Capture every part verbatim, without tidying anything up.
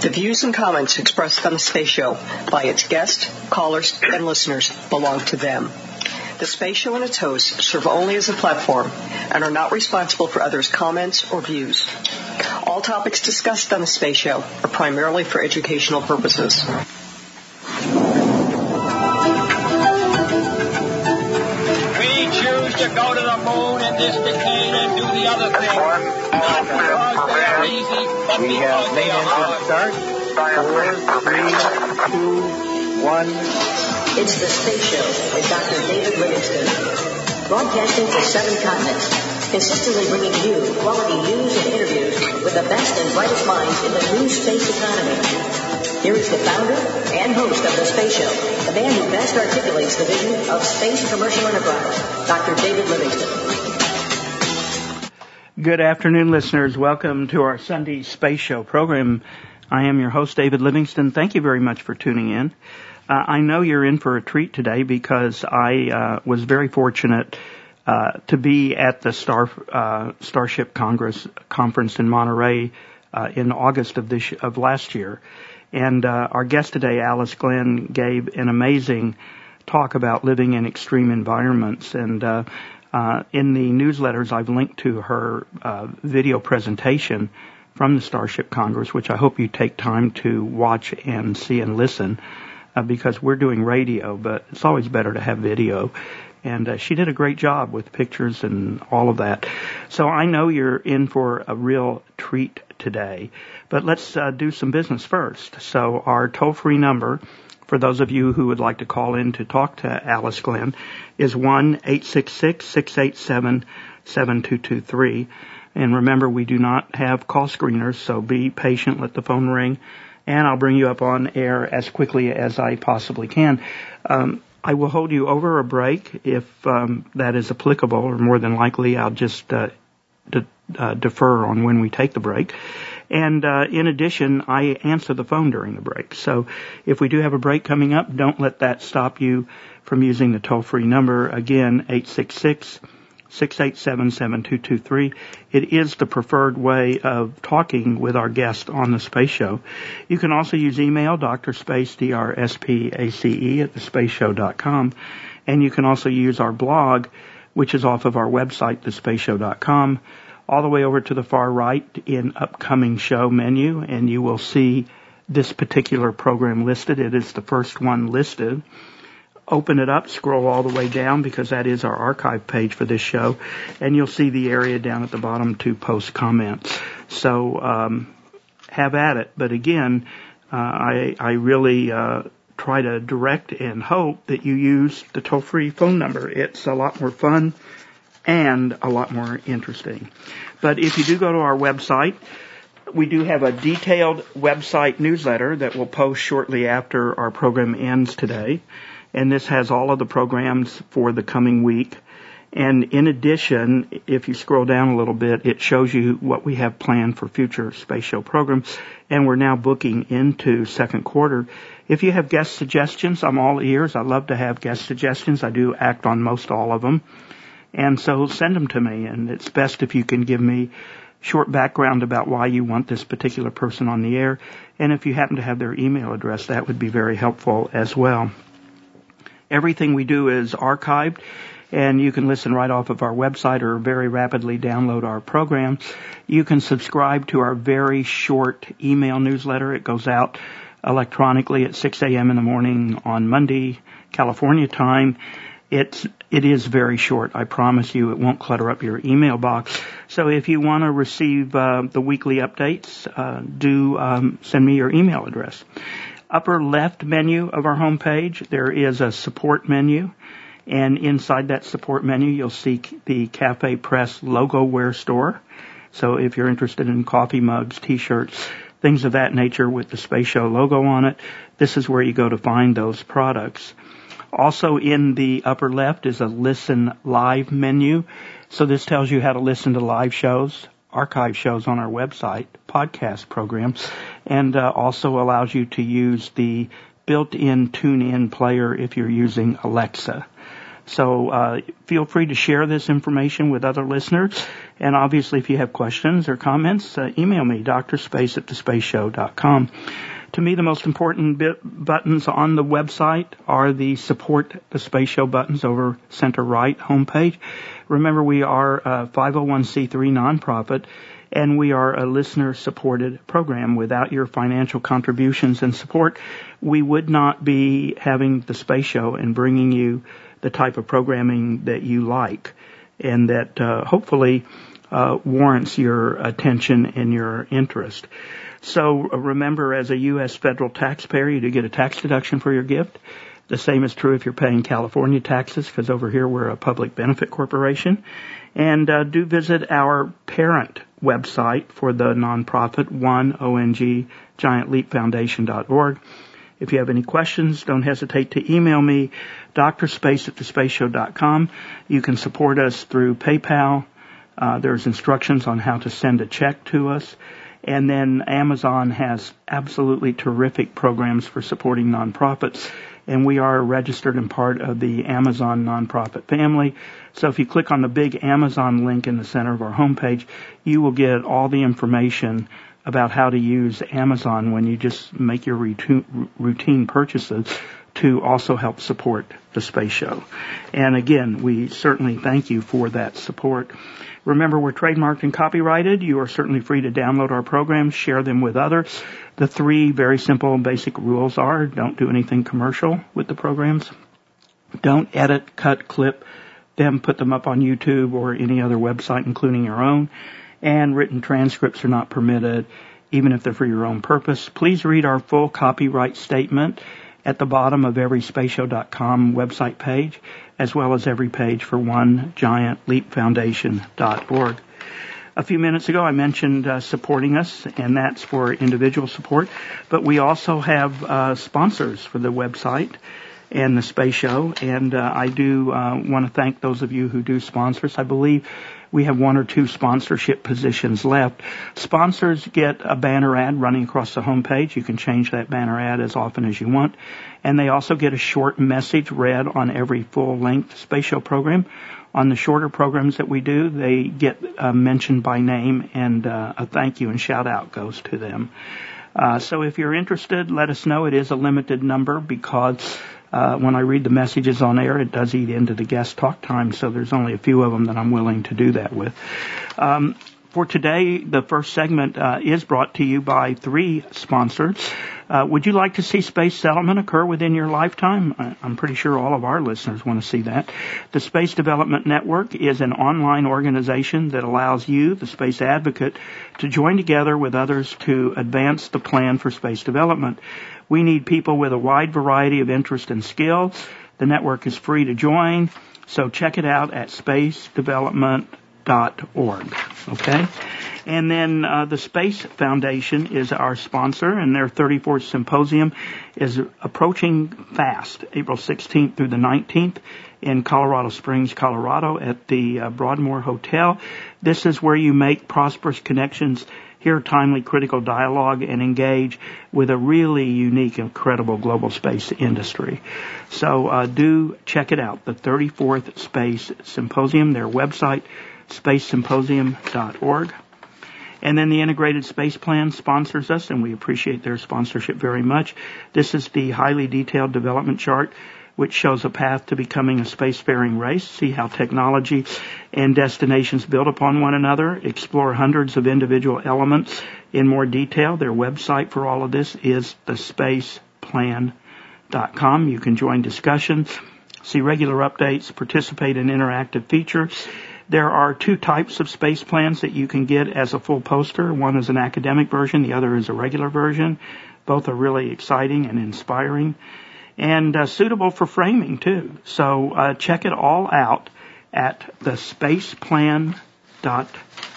The views and comments expressed on the Space Show by its guests, callers, and listeners belong to them. The Space Show and its hosts serve only as a platform and are not responsible for others' comments or views. All topics discussed on the Space Show are primarily for educational purposes. We choose to go to the moon in this decade and do the other thing. Not because they are easy, but we because they are hard. Start. Four, three, two, one. It's the Space Show with Doctor David Livingston, broadcasting to seven continents, consistently bringing you quality news and interviews with the best and brightest minds in the new space economy. Here is the founder and host of the Space Show, the man who best articulates the vision of space commercial enterprise, Doctor David Livingston. Good afternoon, listeners. Welcome to our Sunday Space Show program. I am your host, David Livingston. Thank you very much for tuning in. Uh, I know you're in for a treat today because I uh, was very fortunate uh, to be at the Star uh, Starship Congress conference in Monterey uh, in August of this of last year, and uh, our guest today, Alice Glenn, gave an amazing talk about living in extreme environments. And uh, uh, in the newsletters, I've linked to her uh, video presentation from the Starship Congress, which I hope you take time to watch and see and listen. Uh, because we're doing radio, but it's always better to have video. And uh, she did a great job with pictures and all of that. So I know you're in for a real treat today. But let's uh, do some business first. So our toll-free number, for those of you who would like to call in to talk to Alice Glenn, is one eight six six, six eight seven, seven two two three. And remember, we do not have call screeners, so be patient, let the phone ring, and I'll bring you up on air as quickly as I possibly can. Um, I will hold you over a break if um, that is applicable, or more than likely I'll just uh, de- uh, defer on when we take the break. And uh, in addition, I answer the phone during the break. So if we do have a break coming up, don't let that stop you from using the toll-free number. Again, eight six six, six eight seven, seven two two three. It is the preferred way of talking with our guest on the Space Show. You can also use email, drspace, D R S P A C E, at the space show dot com. And you can also use our blog, which is off of our website, the space show dot com, all the way over to the far right in upcoming show menu, and you will see this particular program listed. It is the first one listed. Open it up, scroll all the way down, because that is our archive page for this show, and you'll see the area down at the bottom to post comments. So um, have at it. But again, uh, I, I really uh, try to direct and hope that you use the toll-free phone number. It's a lot more fun and a lot more interesting. But if you do go to our website, we do have a detailed website newsletter that will post shortly after our program ends today. And this has all of the programs for the coming week. And in addition, if you scroll down a little bit, it shows you what we have planned for future Space Show programs. And we're now booking into second quarter. If you have guest suggestions, I'm all ears. I love to have guest suggestions. I do act on most all of them. And so send them to me. And it's best if you can give me short background about why you want this particular person on the air. And if you happen to have their email address, that would be very helpful as well. Everything we do is archived, and you can listen right off of our website or very rapidly download our program. You can subscribe to our very short email newsletter. It goes out electronically at six a.m. in the morning on Monday, California time. It's, it is very short. I promise you it won't clutter up your email box. So if you want to receive uh, the weekly updates, uh, do um, send me your email address. Upper left menu of our homepage, there is a support menu, and inside that support menu, you'll see the Cafe Press Logoware store. So if you're interested in coffee mugs, T-shirts, things of that nature with the Space Show logo on it, this is where you go to find those products. Also in the upper left is a Listen Live menu. So this tells you how to listen to live shows, archive shows on our website, podcast programs, and uh, also allows you to use the built-in tune-in player if you're using Alexa. So uh, feel free to share this information with other listeners. And obviously, if you have questions or comments, uh, email me, d r space at the space show dot com. To me, the most important bit buttons on the website are the Support the Space Show buttons over center right homepage. Remember, we are a five oh one c three nonprofit, and we are a listener-supported program. Without your financial contributions and support, we would not be having the Space Show and bringing you the type of programming that you like and that uh, hopefully uh, warrants your attention and your interest. So uh, remember, as a U S federal taxpayer, you do get a tax deduction for your gift. The same is true if you're paying California taxes, because over here we're a public benefit corporation. And uh, do visit our parent website for the nonprofit, one O N G giant leap foundation dot org. If you have any questions, don't hesitate to email me, d r space at the space show dot com. You can support us through PayPal. Uh, there's instructions on how to send a check to us. And then Amazon has absolutely terrific programs for supporting nonprofits. And we are registered and part of the Amazon nonprofit family. So if you click on the big Amazon link in the center of our homepage, you will get all the information about how to use Amazon when you just make your routine purchases to also help support the Space Show. And again, we certainly thank you for that support. Remember, we're trademarked and copyrighted. You are certainly free to download our programs, share them with others. The three very simple and basic rules are: don't do anything commercial with the programs. Don't edit, cut, clip them, put them up on YouTube or any other website, including your own. And written transcripts are not permitted, even if they're for your own purpose. Please read our full copyright statement at the bottom of every space show dot com website page, as well as every page for one giant leap foundation dot org. A few minutes ago, I mentioned uh, supporting us, and that's for individual support. But we also have uh, sponsors for the website and the Space Show, and uh, I do uh, want to thank those of you who do sponsor us. I believe we have one or two sponsorship positions left. Sponsors get a banner ad running across the homepage. You can change that banner ad as often as you want. And they also get a short message read on every full-length Space Show program. On the shorter programs that we do, they get uh, mentioned by name, and uh, a thank you and shout-out goes to them. Uh, so if you're interested, let us know. It is a limited number because Uh, when I read the messages on air, it does eat into the guest talk time, so there's only a few of them that I'm willing to do that with. Um, for today, the first segment uh, is brought to you by three sponsors. Uh, would you like to see space settlement occur within your lifetime? I, I'm pretty sure all of our listeners want to see that. The Space Development Network is an online organization that allows you, the space advocate, to join together with others to advance the plan for space development. We need people with a wide variety of interests and skills. The network is free to join, so check it out at space development dot org. Okay? And then uh, the Space Foundation is our sponsor, and their thirty-fourth symposium is approaching fast, April sixteenth through the nineteenth in Colorado Springs, Colorado at the uh, Broadmoor Hotel. This is where you make prosperous connections, hear timely critical dialogue, and engage with a really unique, incredible global space industry. So uh, do check it out, the thirty-fourth Space Symposium, their website, space symposium dot org. And then the Integrated Space Plan sponsors us, and we appreciate their sponsorship very much. This is the highly detailed development chart, which shows a path to becoming a spacefaring race. See how technology and destinations build upon one another. Explore hundreds of individual elements in more detail. Their website for all of this is the space plan dot com. You can join discussions, see regular updates, participate in interactive features. There are two types of space plans that you can get as a full poster. One is an academic version. The other is a regular version. Both are really exciting and inspiring, and uh, suitable for framing too. So uh, check it all out at the space plan dot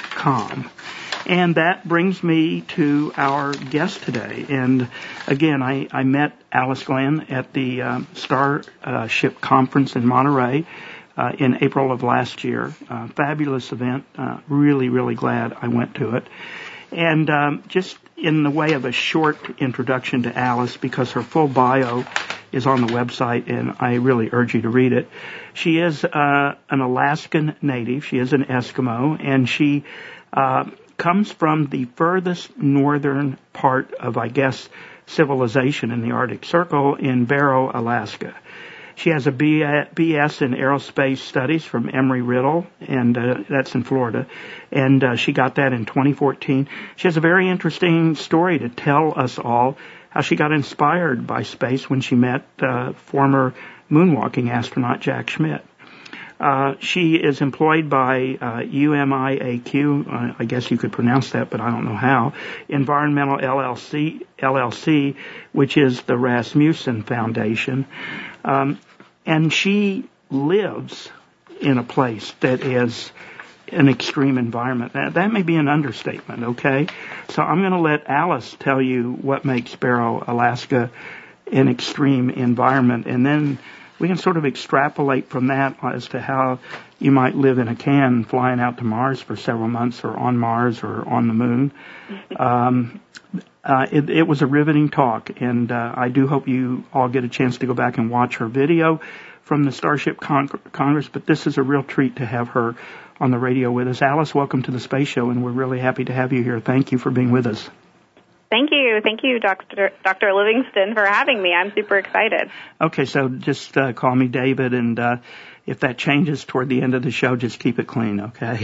com. And that brings me to our guest today. And again, I, I met Alice Glenn at the uh, Starship Conference in Monterey uh, in April of last year. Uh, fabulous event. Uh, really, really glad I went to it. And um, just in the way of a short introduction to Alice, because her full bio is on the website, and I really urge you to read it. She is uh, an Alaskan native. She is an Eskimo, and she uh, comes from the furthest northern part of, I guess, civilization in the Arctic Circle in Barrow, Alaska. She has a B S in Aerospace Studies from Embry-Riddle, and uh, that's in Florida, and uh, she got that in twenty fourteen. She has a very interesting story to tell us all, how she got inspired by space when she met uh, former moonwalking astronaut Jack Schmitt. Uh, she is employed by uh, U M I A Q, uh, I guess you could pronounce that, but I don't know how, Environmental L L C, L L C, which is the Rasmussen Foundation. Um, and she lives in a place that is an extreme environment. That, that may be an understatement, okay? So I'm going to let Alice tell you what makes Barrow, Alaska an extreme environment, and then we can sort of extrapolate from that as to how you might live in a can flying out to Mars for several months, or on Mars or on the moon. Um, uh, it, it was a riveting talk, and uh, I do hope you all get a chance to go back and watch her video from the Starship Con- Congress, but this is a real treat to have her on the radio with us. Alice, welcome to the Space Show, and we're really happy to have you here. Thank you for being with us. Thank you. Thank you, Doctor Doctor Livingston, for having me. I'm super excited. Okay, so just uh, call me David, and uh, if that changes toward the end of the show, just keep it clean, okay?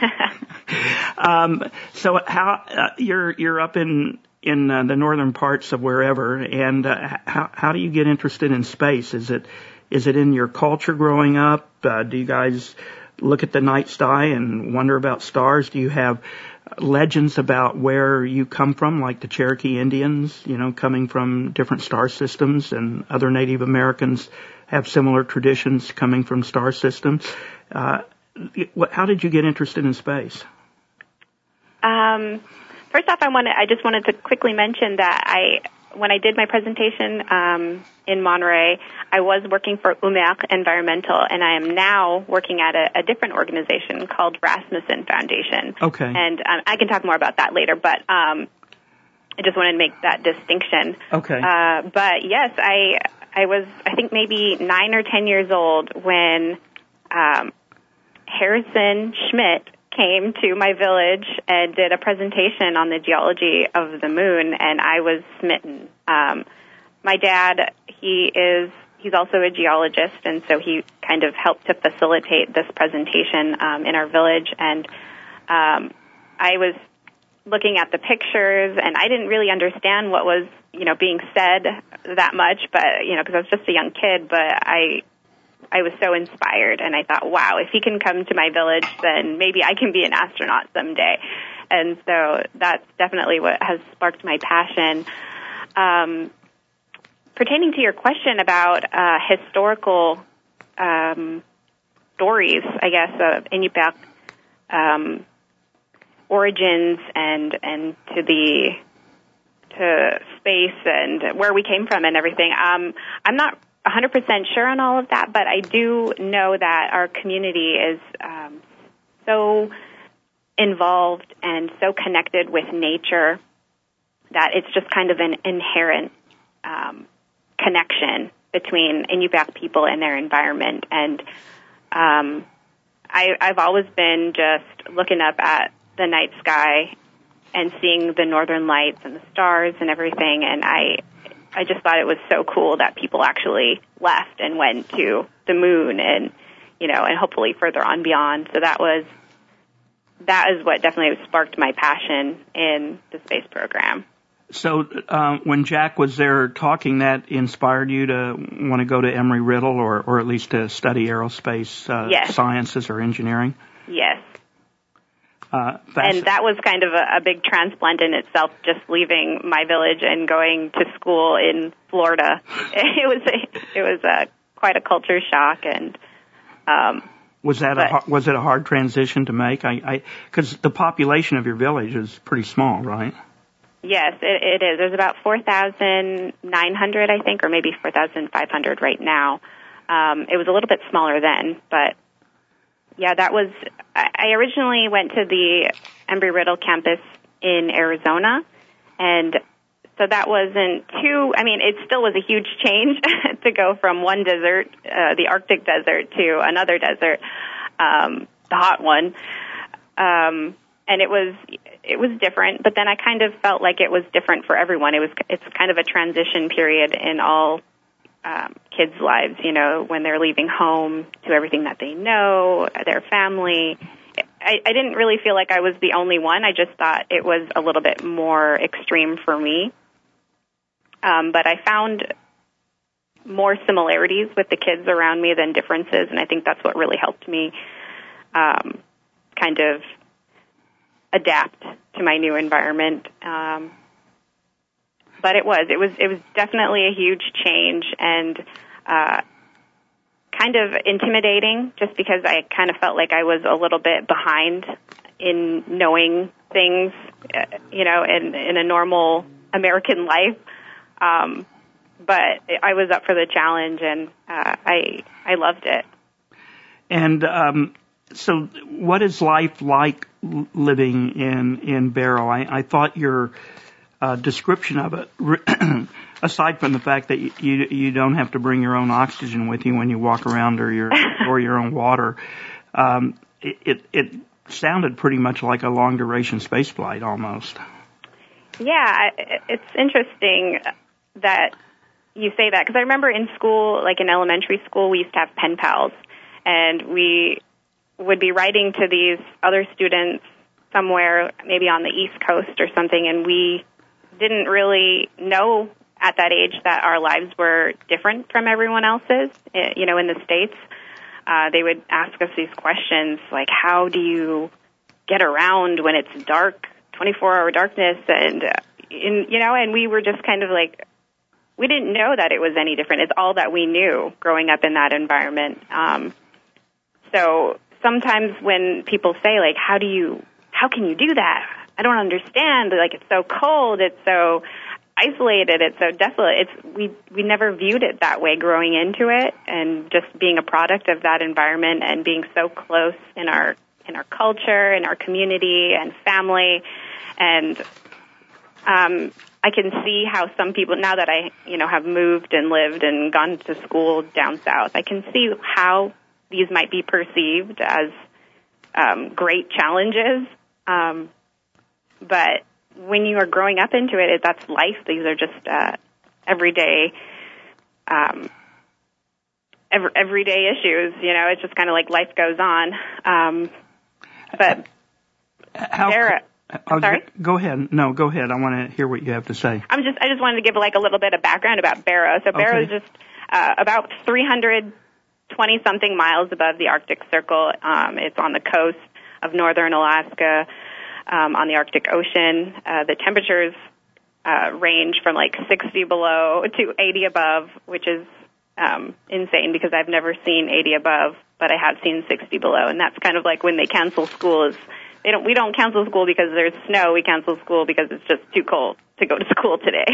um, so how uh, you're you're up in in uh, the northern parts of wherever, and uh, how how do you get interested in space? Is it is it in your culture growing up? Uh, do you guys look at the night sky and wonder about stars? Do you have legends about where you come from, like the Cherokee Indians, you know, coming from different star systems, and other Native Americans have similar traditions coming from star systems? Uh, how did you get interested in space? Um, first off, I wanted, I just wanted to quickly mention that I, when I did my presentation um, in Monterey, I was working for U M E C Environmental, and I am now working at a, a different organization called Rasmussen Foundation. Okay. And um, I can talk more about that later, but um, I just wanted to make that distinction. Okay. Uh, but yes, I I was, I think, maybe nine or ten years old when um, Harrison Schmitt came to my village and did a presentation on the geology of the moon, and I was smitten. Um, my dad, he is, he's also a geologist, and so he kind of helped to facilitate this presentation um, in our village, and um, I was looking at the pictures, and I didn't really understand what was, you know, being said that much, but, you know, because I was just a young kid, but I I was so inspired, and I thought, wow, if he can come to my village, then maybe I can be an astronaut someday. And so that's definitely what has sparked my passion. Um, pertaining to your question about uh, historical um, stories, I guess, of Iñupiaq um, origins and and to the to space and where we came from and everything, um, I'm not one hundred percent sure on all of that, but I do know that our community is um, so involved and so connected with nature that it's just kind of an inherent um, connection between Iñupiaq people and their environment. And um, I, I've always been just looking up at the night sky and seeing the northern lights and the stars and everything, and I I just thought it was so cool that people actually left and went to the moon and, you know, and hopefully further on beyond. So that was, that is what definitely sparked my passion in the space program. So uh, when Jack was there talking, that inspired you to want to go to Embry-Riddle, or, or at least to study aerospace uh, yes. sciences or engineering? Yes. Uh, and that was kind of a, a big transplant in itself, just leaving my village and going to school in Florida. It was a, it was a, quite a culture shock, and um, was that but, a, was it a hard transition to make? I because the population of your village is pretty small, right? Yes, it, it is. There's about four thousand nine hundred, I think, or maybe four thousand five hundred right now. Um, it was a little bit smaller then, but. Yeah, that was, I originally went to the Embry-Riddle campus in Arizona. And so that wasn't too, I mean, it still was a huge change to go from one desert, uh, the Arctic desert, to another desert, um, the hot one. Um, and it was, it was different, but then I kind of felt like it was different for everyone. It was, it's kind of a transition period in all um, kids' lives, you know, when they're leaving home to everything that they know, their family. I, I didn't really feel like I was the only one. I just thought it was a little bit more extreme for me. Um, but I found more similarities with the kids around me than differences, and I think that's what really helped me um, kind of adapt to my new environment. Um, but it was, it was, it was definitely a huge change, and uh, kind of intimidating, just because I kind of felt like I was a little bit behind in knowing things, uh, you know, in, in a normal American life. Um, but I was up for the challenge, and uh, I I loved it. And um, so, what is life like living in in Barrow? I, I thought your uh, description of it, aside from the fact that you you don't have to bring your own oxygen with you when you walk around, or your or your own water, um, it, it it sounded pretty much like a long duration space flight almost. Yeah, it's interesting that you say that, because I remember in school, like in elementary school, we used to have pen pals, and we would be writing to these other students somewhere, maybe on the East Coast or something, and we didn't really know at that age that our lives were different from everyone else's, you know, in the States. Uh, they would ask us these questions like, how do you get around when it's dark, twenty-four hour darkness, and, uh, in, you know, and we were just kind of like, we didn't know that it was any different. It's all that we knew growing up in that environment. Um, so sometimes when people say, like, how do you, how can you do that? I don't understand. Like, it's so cold. It's so isolated. It's so desolate. It's, we, we never viewed it that way growing into it, and just being a product of that environment and being so close in our, in our culture, in our community and family. And, um, I can see how some people, now that I, you know, have moved and lived and gone to school down south, I can see how these might be perceived as um, great challenges. Um, but when you are growing up into it, that's life. These are just uh, everyday, um, every, everyday issues. You know, it's just kind of like life goes on. Um, but how? Sarah, Oh, Sorry? Go ahead. No, go ahead. I want to hear what you have to say. I'm just, I just wanted to give like a little bit of background about Barrow. So Barrow Okay. is just uh, about three hundred twenty something miles above the Arctic Circle. Um, it's on the coast of northern Alaska, um, on the Arctic Ocean. Uh, the temperatures uh, range from like sixty below to eighty above, which is um, insane because I've never seen eighty above, but I have seen sixty below, and that's kind of like when they cancel school. Is They don't, we don't cancel school because there's snow. We cancel school because it's just too cold to go to school today.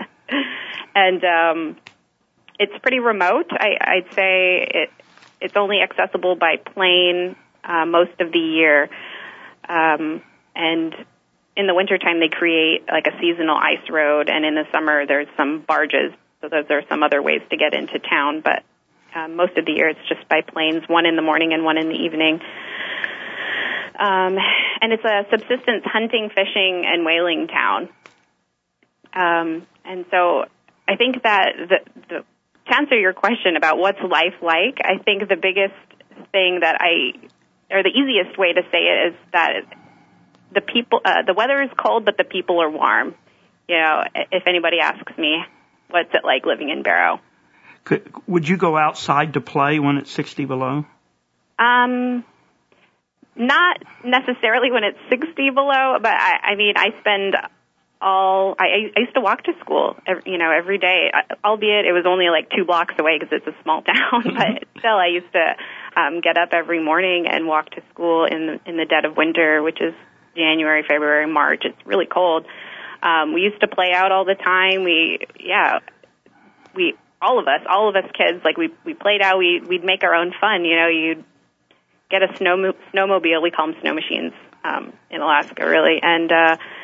And um, it's pretty remote. I, I'd say it, it's only accessible by plane uh, most of the year. Um, and in the wintertime, they create like a seasonal ice road, and in the summer, there's some barges. So those are some other ways to get into town. But uh, most of the year, it's just by planes, one in the morning and one in the evening. Um, and it's a subsistence hunting, fishing, and whaling town. Um, and so I think that the, the, to answer your question about what's life like, I think the biggest thing that I, or the easiest way to say it is that the people, uh, the weather is cold, but the people are warm. You know, if anybody asks me, what's it like living in Barrow? Could, would you go outside to play when it's sixty below? Um... Not necessarily when it's sixty below, but I, I mean, I spend all, I, I used to walk to school, every, you know, every day, albeit it was only like two blocks away because it's a small town, but still I used to um, get up every morning and walk to school in the, in the dead of winter, which is January, February, March. It's really cold. Um, we used to play out all the time. We, yeah, we, all of us, all of us kids, like we, we played out, we, we'd make our own fun, you know, you'd get a snow snowmobile. We call them snow machines um, in Alaska, really, and uh,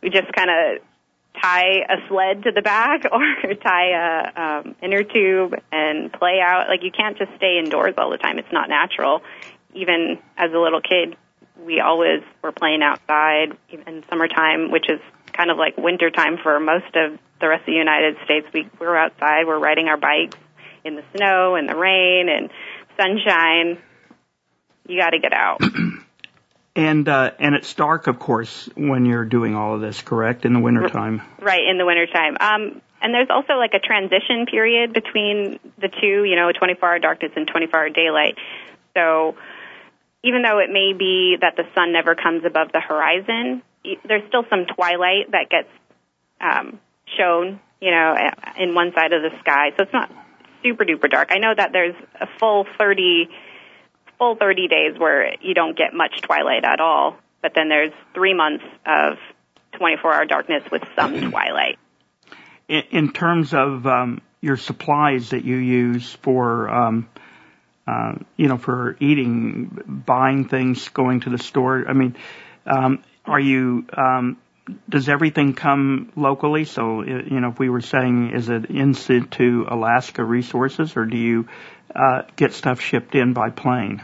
we just kind of tie a sled to the back or tie a um, inner tube and play out. Like, you can't just stay indoors all the time. It's not natural. Even as a little kid, we always were playing outside in summertime, which is kind of like wintertime for most of the rest of the United States. We we're outside. We're riding our bikes in the snow and the rain and sunshine. You got to get out. And uh, and it's dark, of course, when you're doing all of this, correct, in the wintertime? Right, in the wintertime. Um, and there's also like a transition period between the two, you know, twenty-four hour darkness and twenty-four hour daylight. So even though it may be that the sun never comes above the horizon, there's still some twilight that gets um, shown, you know, in one side of the sky. So it's not super duper dark. I know that there's a full thirty full thirty days where you don't get much twilight at all, but then there's three months of twenty-four hour darkness with some twilight. In, in terms of um, your supplies that you use for, um, uh, you know, for eating, buying things, going to the store, I mean, um, are you, um, does everything come locally? So, you know, if we were saying, is it in situ Alaska resources, or do you uh, get stuff shipped in by plane?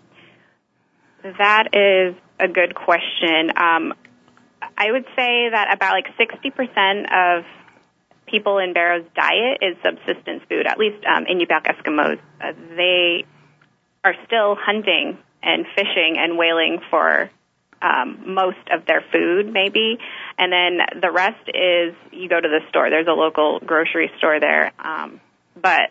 That is a good question. Um, I would say that about like sixty percent of people in Barrow's diet is subsistence food, at least um, Inupiaq Eskimos. Uh, they are still hunting and fishing and whaling for um, most of their food, maybe. And then the rest is you go to the store. There's a local grocery store there. Um, but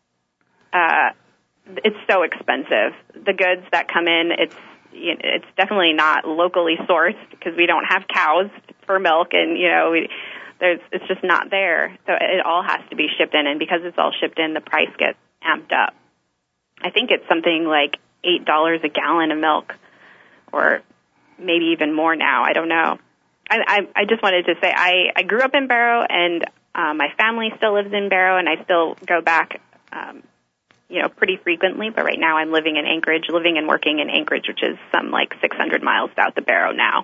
uh, it's so expensive. The goods that come in, it's you know, it's definitely not locally sourced because we don't have cows for milk, and you know we, there's it's just not there. So it all has to be shipped in, and because it's all shipped in, the price gets amped up. I think it's something like eight dollars a gallon of milk, or maybe even more now. I don't know. I I, I just wanted to say I, I grew up in Barrow, and uh, my family still lives in Barrow, and I still go back. Um, you know, pretty frequently, but right now I'm living in Anchorage, living and working in Anchorage, which is some like six hundred miles south of Barrow now.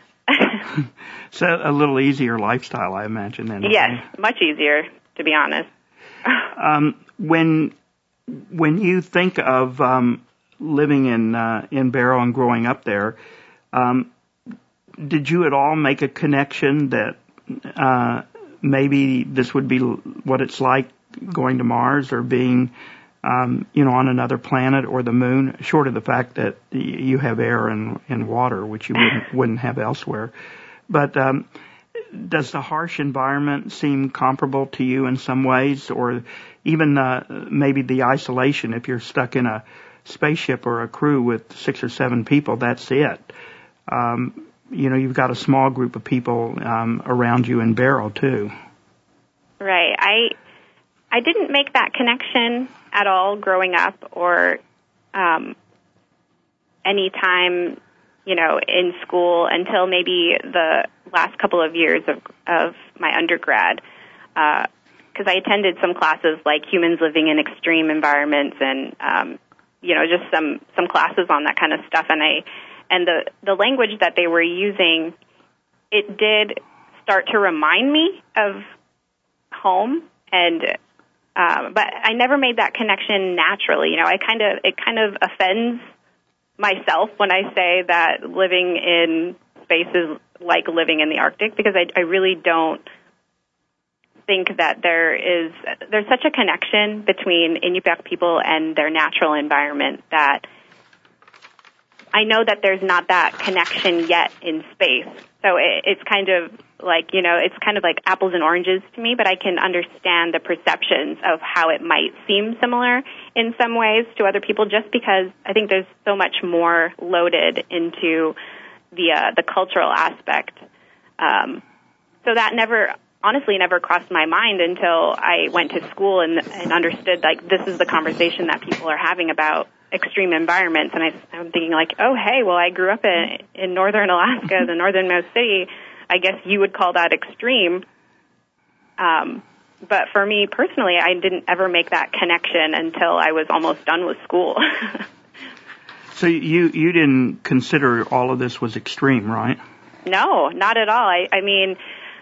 So a little easier lifestyle, I imagine, then. Yes, much easier, to be honest. um, when when you think of um, living in uh, in Barrow and growing up there, um, did you at all make a connection that uh, maybe this would be what it's like going to Mars or being Um, you know, on another planet or the moon, short of the fact that you have air and, and water, which you wouldn't, wouldn't have elsewhere. But um, does the harsh environment seem comparable to you in some ways, or even uh, maybe the isolation? If you're stuck in a spaceship or a crew with six or seven people, that's it. Um, you know, you've got a small group of people um, around you in Barrow, too. Right. I I didn't make that connection at all growing up, or um, any time, you know, in school until maybe the last couple of years of, of my undergrad, because uh, I attended some classes like humans living in extreme environments, and um, you know, just some some classes on that kind of stuff. And I and the the language that they were using, it did start to remind me of home. And Um, but I never made that connection naturally. You know, I kind of it kind of offends myself when I say that living in space is like living in the Arctic, because I, I really don't think that there is there's such a connection between Inupiaq people and their natural environment that I know that there's not that connection yet in space. So it, it's kind of like, you know, it's kind of like apples and oranges to me, but I can understand the perceptions of how it might seem similar in some ways to other people, just because I think there's so much more loaded into the uh, the cultural aspect. Um, so that never, honestly, never crossed my mind until I went to school and, and understood, like, this is the conversation that people are having about extreme environments. And I, I'm thinking, like, oh, hey, well, I grew up in, in northern Alaska, the northernmost city. I guess you would call that extreme. Um, but for me personally, I didn't ever make that connection until I was almost done with school. So you you didn't consider all of this was extreme, right? No, not at all. I, I mean,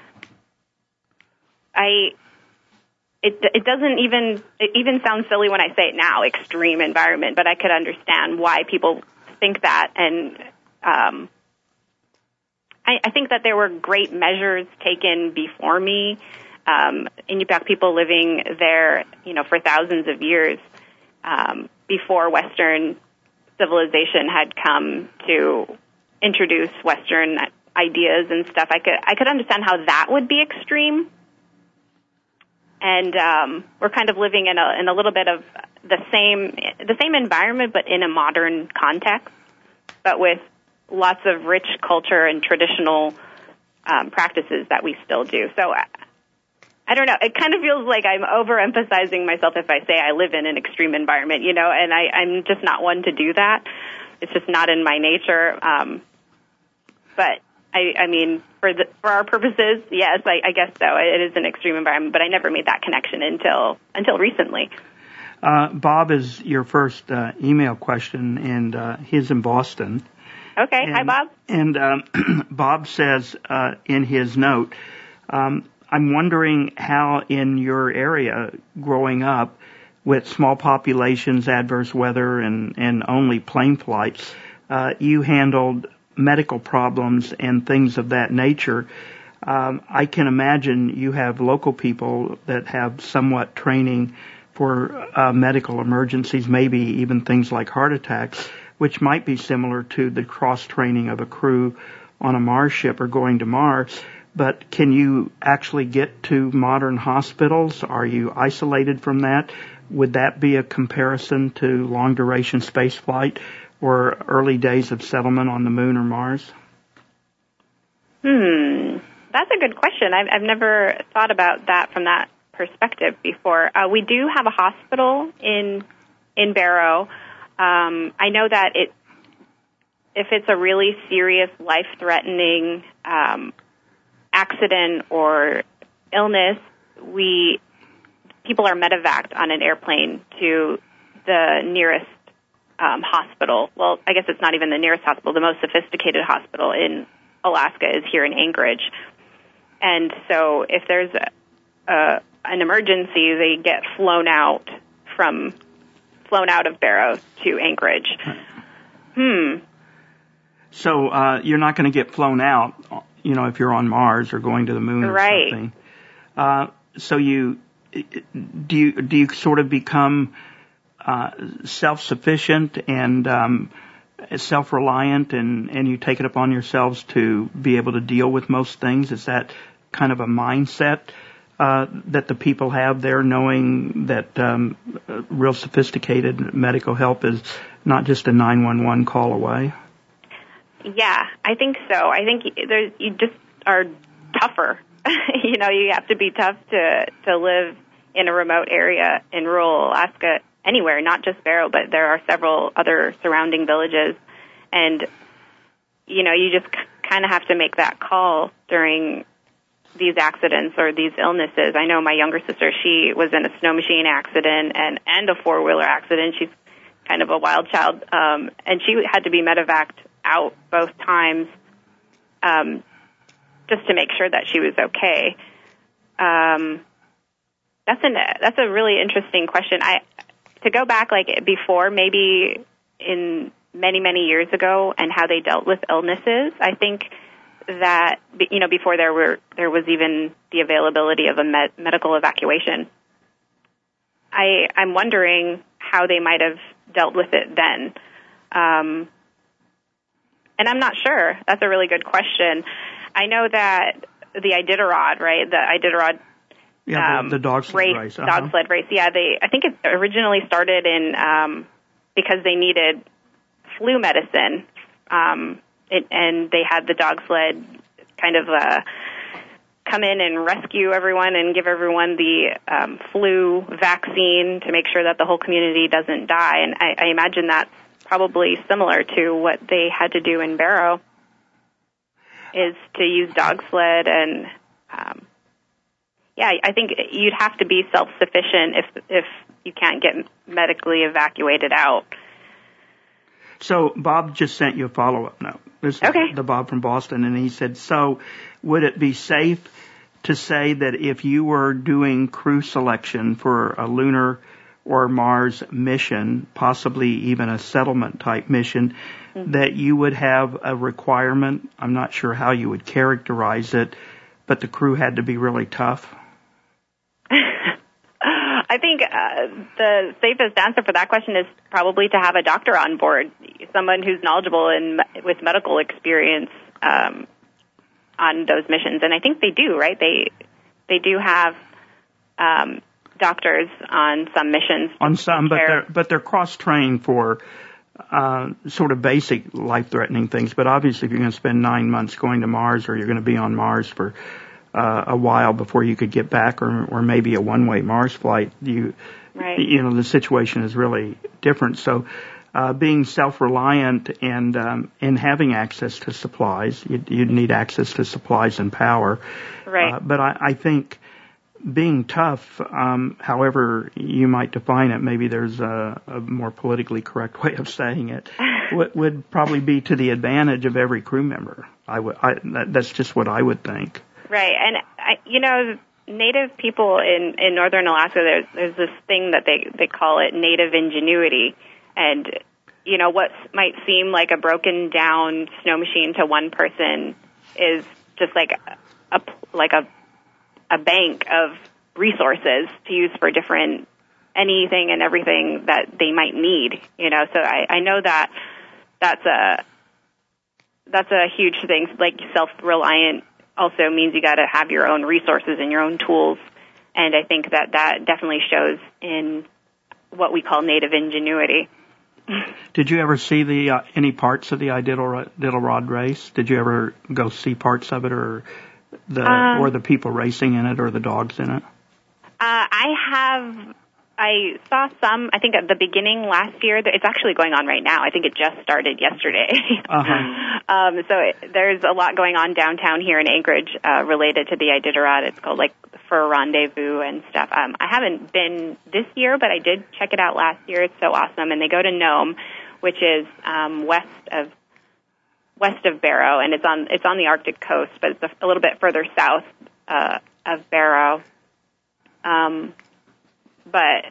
I it it doesn't even it even sounds silly when I say it now, extreme environment, but I could understand why people think that, and um, I, I think that there were great measures taken before me. Um, Inupiaq people living there, you know, for thousands of years um, before Western civilization had come to introduce Western ideas and stuff. I could I could understand how that would be extreme. And um, we're kind of living in a in a little bit of the same the same environment, but in a modern context, but with lots of rich culture and traditional um, practices that we still do. So I, I don't know. It kind of feels like I'm overemphasizing myself if I say I live in an extreme environment, you know, and I, I'm just not one to do that. It's just not in my nature. Um, but I, I mean, for the, for our purposes, yes, I, I guess so. It is an extreme environment, but I never made that connection until until recently. Uh, Bob is your first uh, email question, and uh, he's in Boston. Okay. And, Hi, Bob. And um, Bob says uh, in his note, um, I'm wondering how in your area growing up with small populations, adverse weather, and, and only plane flights, uh, you handled medical problems and things of that nature. Um, I can imagine you have local people that have somewhat training for uh, medical emergencies, maybe even things like heart attacks, which might be similar to the cross-training of a crew on a Mars ship or going to Mars. But can you actually get to modern hospitals? Are you isolated from that? Would that be a comparison to long-duration space flight or early days of settlement on the moon or Mars? Hmm, that's a good question. I've, I've never thought about that from that perspective before. Uh, we do have a hospital in in Barrow. Um, I know that it, if it's a really serious, life-threatening um, accident or illness, we people are medevaced on an airplane to the nearest um, hospital. Well, I guess it's not even the nearest hospital. The most sophisticated hospital in Alaska is here in Anchorage. And so if there's a, a, an emergency, they get flown out from flown out of Barrow to Anchorage. Hmm. So uh, you're not going to get flown out, you know, if you're on Mars or going to the moon or right. something. Uh, so you do you do you sort of become uh, self-sufficient and um, self-reliant, and, and you take it upon yourselves to be able to deal with most things? Is that kind of a mindset uh, that the people have there, knowing that um, real sophisticated medical help is not just a nine one one call away? Yeah, I think so. I think there's, you just are tougher. You know, you have to be tough to, to live in a remote area in rural Alaska, anywhere, not just Barrow, but there are several other surrounding villages. And, you know, you just c- kind of have to make that call during these accidents or these illnesses. I know my younger sister, she was in a snow machine accident and, and a four-wheeler accident. She's kind of a wild child. Um, and she had to be medevaced out both times um, just to make sure that she was okay. Um, that's an that's a really interesting question. I to go back like before, maybe in many many years ago, and how they dealt with illnesses. I think that you know before there were there was even the availability of a med- medical evacuation. I I'm wondering how they might have dealt with it then. Um, And I'm not sure. That's a really good question. I know that the Iditarod, right? The Iditarod yeah, um, the, the dog sled race, race. Uh-huh. dog sled race. Yeah, they. I think it originally started in um, because they needed flu medicine, um, it, and they had the dog sled kind of uh, come in and rescue everyone and give everyone the um, flu vaccine to make sure that the whole community doesn't die. And I, I imagine that's probably similar to what they had to do in Barrow, is to use dog sled. And, um, yeah, I think you'd have to be self-sufficient if if you can't get medically evacuated out. So Bob just sent you a follow-up note. This is Okay. the Bob from Boston, and he said, so would it be safe to say that if you were doing crew selection for a lunar or Mars mission, possibly even a settlement-type mission, mm-hmm. that you would have a requirement, I'm not sure how you would characterize it, but the crew had to be really tough? I think uh, the safest answer for that question is probably to have a doctor on board, someone who's knowledgeable in with medical experience um, on those missions. And I think they do, right? They they do have um, doctors on some missions. On some, but they're but they're cross-trained for uh, sort of basic life-threatening things. But obviously, if you're going to spend nine months going to Mars, or you're going to be on Mars for Uh, a while before you could get back, or, or maybe a one-way Mars flight, you, right. you know, the situation is really different. So, uh, being self-reliant and um, and having access to supplies, you, you'd need access to supplies and power. Right. Uh, but I, I think being tough, um, however you might define it, maybe there's a, a more politically correct way of saying it, would, would probably be to the advantage of every crew member. I would. I, that, that's just what I would think. Right, and I, you know, Native people in, in northern Alaska, there's there's this thing that they, they call it Native ingenuity, and you know what might seem like a broken down snow machine to one person is just like a like a a bank of resources to use for different anything and everything that they might need. You know, so I, I know that that's a that's a huge thing, like self-reliant. Also means you got to have your own resources and your own tools, and I think that that definitely shows in what we call Native ingenuity. Did you ever see the uh, any parts of the Iditarod race? Did you ever go see parts of it, or the um, or the people racing in it, or the dogs in it? Uh, I have. I saw some, I think at the beginning last year. It's actually going on right now. I think it just started yesterday. Uh-huh. um, so it, there's a lot going on downtown here in Anchorage uh, related to the Iditarod. It's called like Fur Rendezvous and stuff. Um, I haven't been this year, but I did check it out last year. It's so awesome. And they go to Nome, which is um, west of west of Barrow, and it's on it's on the Arctic coast, but it's a, a little bit further south uh, of Barrow. Um, But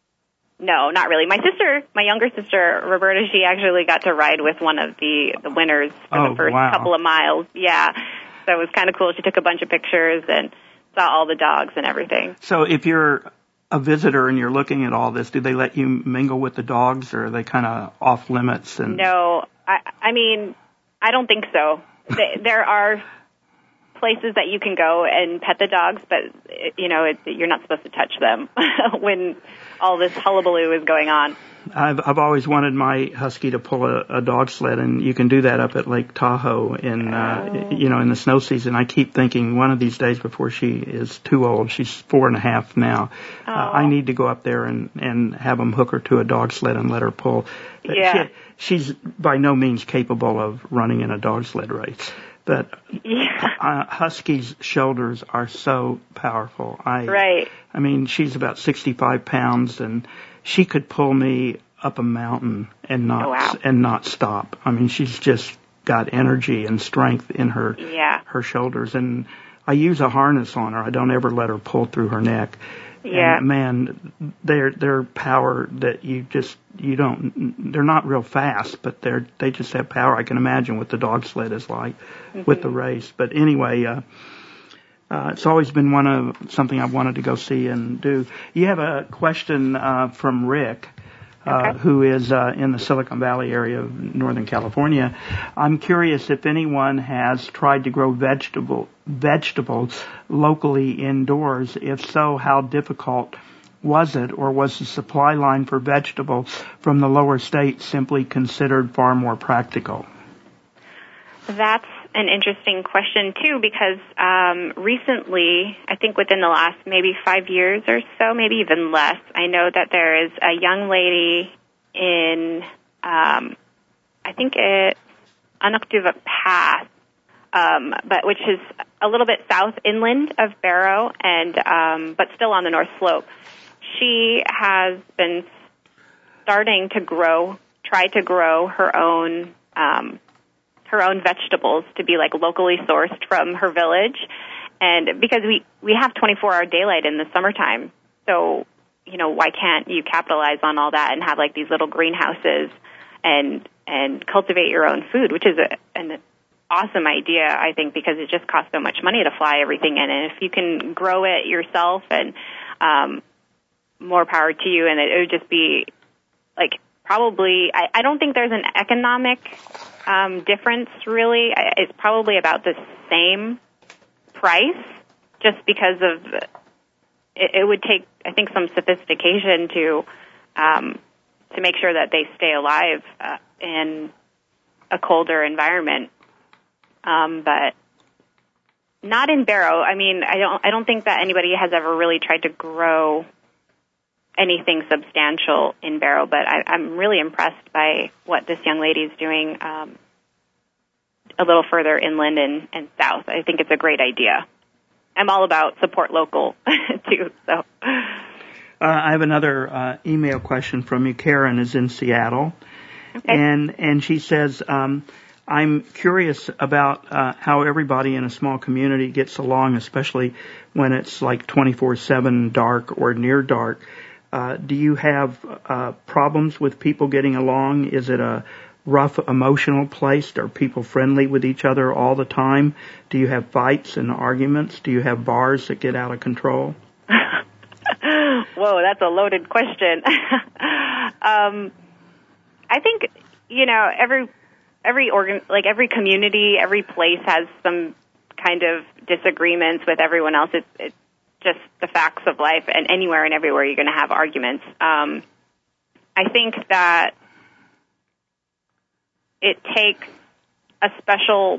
no, not really. My sister, my younger sister, Roberta, she actually got to ride with one of the, the winners for oh, the first wow. couple of miles. Yeah. So it was kind of cool. She took a bunch of pictures and saw all the dogs and everything. So if you're a visitor and you're looking at all this, do they let you mingle with the dogs, or are they kind of off limits? And No, I, I mean, I don't think so. There are places that you can go and pet the dogs, but, you know, it, you're not supposed to touch them when all this hullabaloo is going on. I've I've always wanted my husky to pull a, a dog sled, and you can do that up at Lake Tahoe in, uh, oh. you know, in the snow season. I keep thinking one of these days before she is too old, she's four and a half now, oh. uh, I need to go up there and, and have them hook her to a dog sled and let her pull. Yeah. She, she's by no means capable of running in a dog sled race. But yeah. uh, Husky's shoulders are so powerful. I, right. I mean, she's about sixty-five pounds, and she could pull me up a mountain and not oh, wow. and not stop. I mean, she's just got energy and strength in her yeah. her shoulders. And I use a harness on her. I don't ever let her pull through her neck. Yeah. And man, they're they're power that you just you don't. They're not real fast, but they're they just have power. I can imagine what the dog sled is like mm-hmm. with the race. But anyway, uh, uh, it's always been one of something I've wanted to go see and do. You have a question uh, from Rick. Uh, okay. Who is uh, in the Silicon Valley area of Northern California. I'm curious if anyone has tried to grow vegetable vegetables locally indoors. If so, how difficult was it, or was the supply line for vegetables from the lower states simply considered far more practical? That's an interesting question, too, because um, recently, I think within the last maybe five years or so, maybe even less, I know that there is a young lady in, um, I think it's Unuktuva Pass, um, but which is a little bit south inland of Barrow, and um, but still on the North Slope. She has been starting to grow try to grow her own um, her own vegetables to be like locally sourced from her village, and because we we have twenty-four hour daylight in the summertime, so you know why can't you capitalize on all that and have like these little greenhouses and and cultivate your own food, which is a, an awesome idea, I think, because it just costs so much money to fly everything in, and if you can grow it yourself, and um, more power to you, and it, it would just be like probably. I, I don't think there's an economic um, difference really. I, it's probably about the same price, just because of it, it would take, I think, some sophistication to um, to make sure that they stay alive uh, in a colder environment. Um, but not in Barrow. I mean, I don't. I don't think that anybody has ever really tried to grow anything substantial in Barrow. But I, I'm really impressed by what this young lady is doing um, a little further inland and, and south. I think it's a great idea. I'm all about support local too. So, uh, I have another uh, email question from you. Karen is in Seattle, okay. and and she says. Um, I'm curious about uh, how everybody in a small community gets along, especially when it's like twenty-four seven dark or near dark. Uh, do you have uh, problems with people getting along? Is it a rough emotional place? Are people friendly with each other all the time? Do you have fights and arguments? Do you have bars that get out of control? Whoa, that's a loaded question. um, I think, you know, every... Every organ, like every community, every place has some kind of disagreements with everyone else. It's, it's just the facts of life, and anywhere and everywhere you're going to have arguments. Um, I think that it takes a special,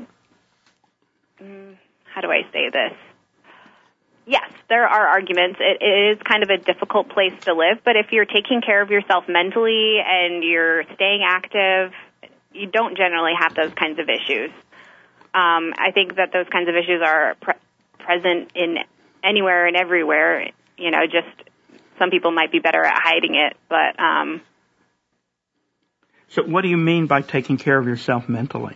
how do I say this? Yes, there are arguments. It, it is kind of a difficult place to live, but if you're taking care of yourself mentally and you're staying active, you don't generally have those kinds of issues. Um, I think that those kinds of issues are pre- present in anywhere and everywhere. You know, just some people might be better at hiding it. But um, so, what do you mean by taking care of yourself mentally?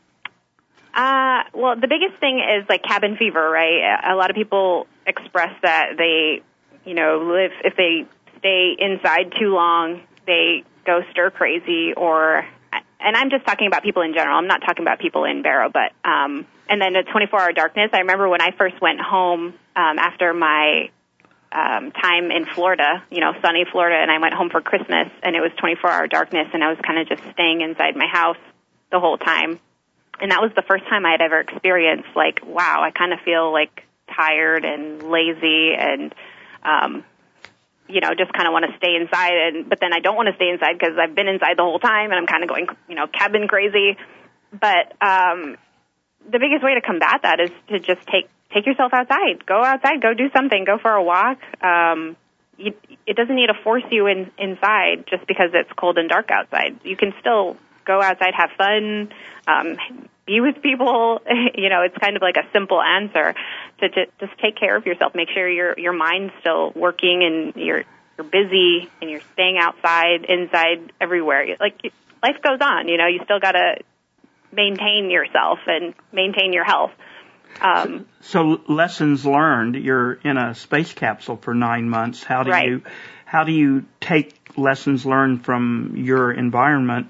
Uh, well, the biggest thing is like cabin fever, right? A lot of people express that they, you know, live if they stay inside too long, they go stir crazy or. And I'm just talking about people in general. I'm not talking about people in Barrow, but um, and then the twenty-four hour darkness. I remember when I first went home um, after my um, time in Florida, you know, sunny Florida, and I went home for Christmas, and it was twenty-four hour darkness, and I was kind of just staying inside my house the whole time. And that was the first time I had ever experienced, like, wow, I kind of feel like tired and lazy and um, you know, just kind of want to stay inside, and but then I don't want to stay inside because I've been inside the whole time, and I'm kind of going, you know, cabin crazy. But um, the biggest way to combat that is to just take take yourself outside. Go outside. Go do something. Go for a walk. Um, you, it doesn't need to force you in, inside just because it's cold and dark outside. You can still go outside, have fun, um, be with people. You know, it's kind of like a simple answer to, to just take care of yourself. Make sure your your mind's still working and you're you're busy and you're staying outside, inside, everywhere. Like life goes on. You know, you still got to maintain yourself and maintain your health. Um, so, so lessons learned. You're in a space capsule for nine months. How do right. you how do you take lessons learned from your environment?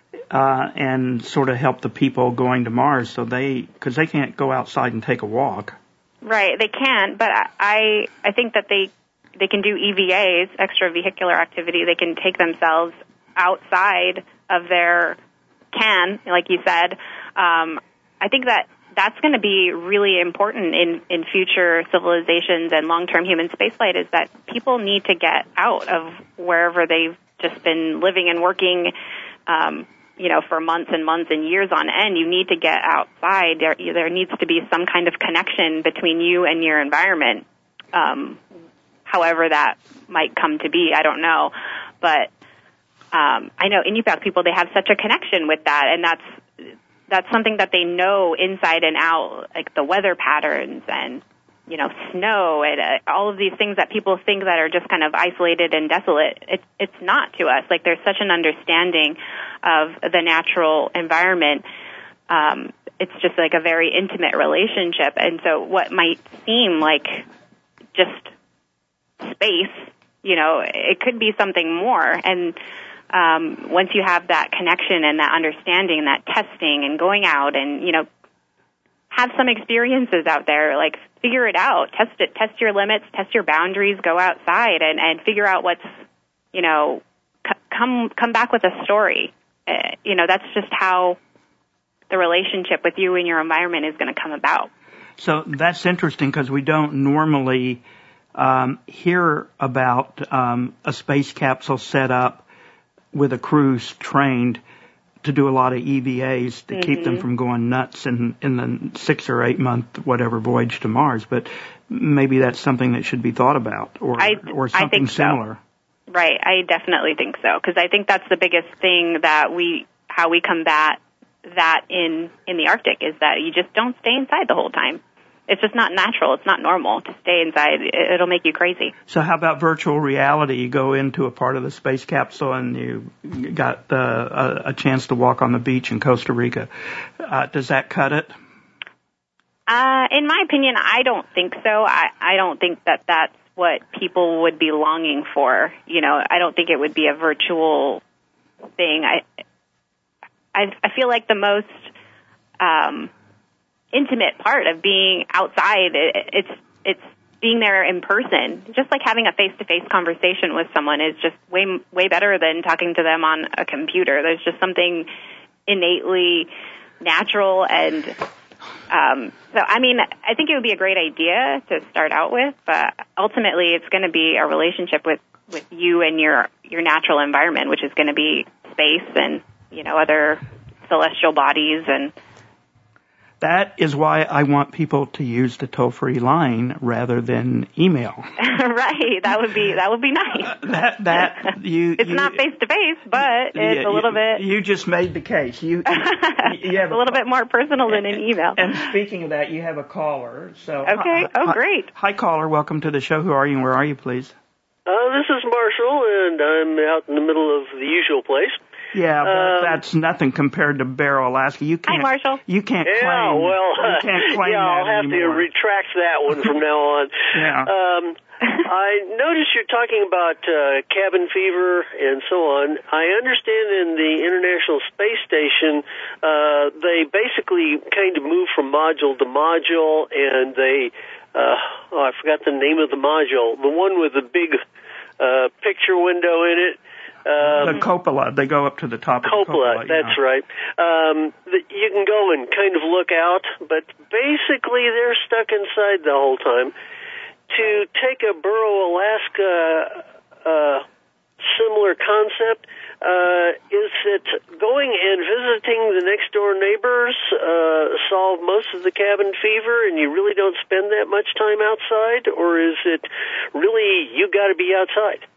Uh, and sort of help the people going to Mars, so they, because they can't go outside and take a walk. Right, they can, but I, I think that they, they can do E V As, extravehicular activity. They can take themselves outside of their can, like you said. Um, I think that that's going to be really important in, in future civilizations and long-term human spaceflight. Is that people need to get out of wherever they've just been living and working. Um, you know, for months and months and years on end. You need to get outside. There, there needs to be some kind of connection between you and your environment. Um, however that might come to be, I don't know. But um, I know Inupiaq people, they have such a connection with that, and that's that's something that they know inside and out, like the weather patterns and you know, snow and uh, all of these things that people think that are just kind of isolated and desolate. It, it's not to us. Like, there's such an understanding of the natural environment. Um, it's just like a very intimate relationship. And so what might seem like just space, you know, it could be something more. And um, once you have that connection and that understanding and that testing and going out and, you know, have some experiences out there, like figure it out, test it, test your limits, test your boundaries, go outside and, and figure out what's, you know, c- come come back with a story. Uh, you know, that's just how the relationship with you and your environment is going to come about. So that's interesting because we don't normally um, hear about um, a space capsule set up with a crew's trained to do a lot of E V As to mm-hmm. keep them from going nuts in, in the six or eight month whatever voyage to Mars. But maybe that's something that should be thought about, or I, or something I think similar. So. Right, I definitely think so, because I think that's the biggest thing that we, how we combat that in in the Arctic is that you just don't stay inside the whole time. It's just not natural. It's not normal to stay inside. It'll make you crazy. So how about virtual reality? You go into a part of the space capsule and you got the, a, a chance to walk on the beach in Costa Rica. Uh, does that cut it? Uh, in my opinion, I don't think so. I, I don't think that that's what people would be longing for. You know, I don't think it would be a virtual thing. I I, I feel like the most um, intimate part of being outside, it, it's it's being there in person. Just like having a face-to-face conversation with someone is just way way better than talking to them on a computer. There's just something innately natural, and um, so I mean, I think it would be a great idea to start out with, but ultimately, it's going to be a relationship with, with you and your your natural environment, which is going to be space and, you know, other celestial bodies. And that is why I want people to use the toll-free line rather than email. Right, that would be that would be nice. Uh, that that you it's you, not face to face, but it's yeah, a little you, bit. You just made the case. You, you, you have a little bit more personal than an email. And speaking of that, you have a caller. So okay. Oh, great. Hi, caller. Welcome to the show. Who are you, and where are you, please? Uh, this is Marshall, and I'm out in the middle of the usual place. Yeah, but um, that's nothing compared to Barrow, Alaska. You can't. Hi, Marshall. You can't yeah, claim. well, you can't claim yeah, I'll that have anymore. to retract that one from now on. Yeah. Um, I noticed you're talking about uh, cabin fever and so on. I understand in the International Space Station, uh, they basically kind of move from module to module, and they, uh, oh, I forgot the name of the module, the one with the big uh, picture window in it. Um, the cupola. They go up to the top cupola, of the cupola. That's yeah. right. Um, the, you can go and kind of look out, but basically they're stuck inside the whole time. To take a Burrow, Alaska uh, similar concept, uh, is it going and visiting the next door neighbors uh, solve most of the cabin fever and you really don't spend that much time outside, or is it really you got to be outside?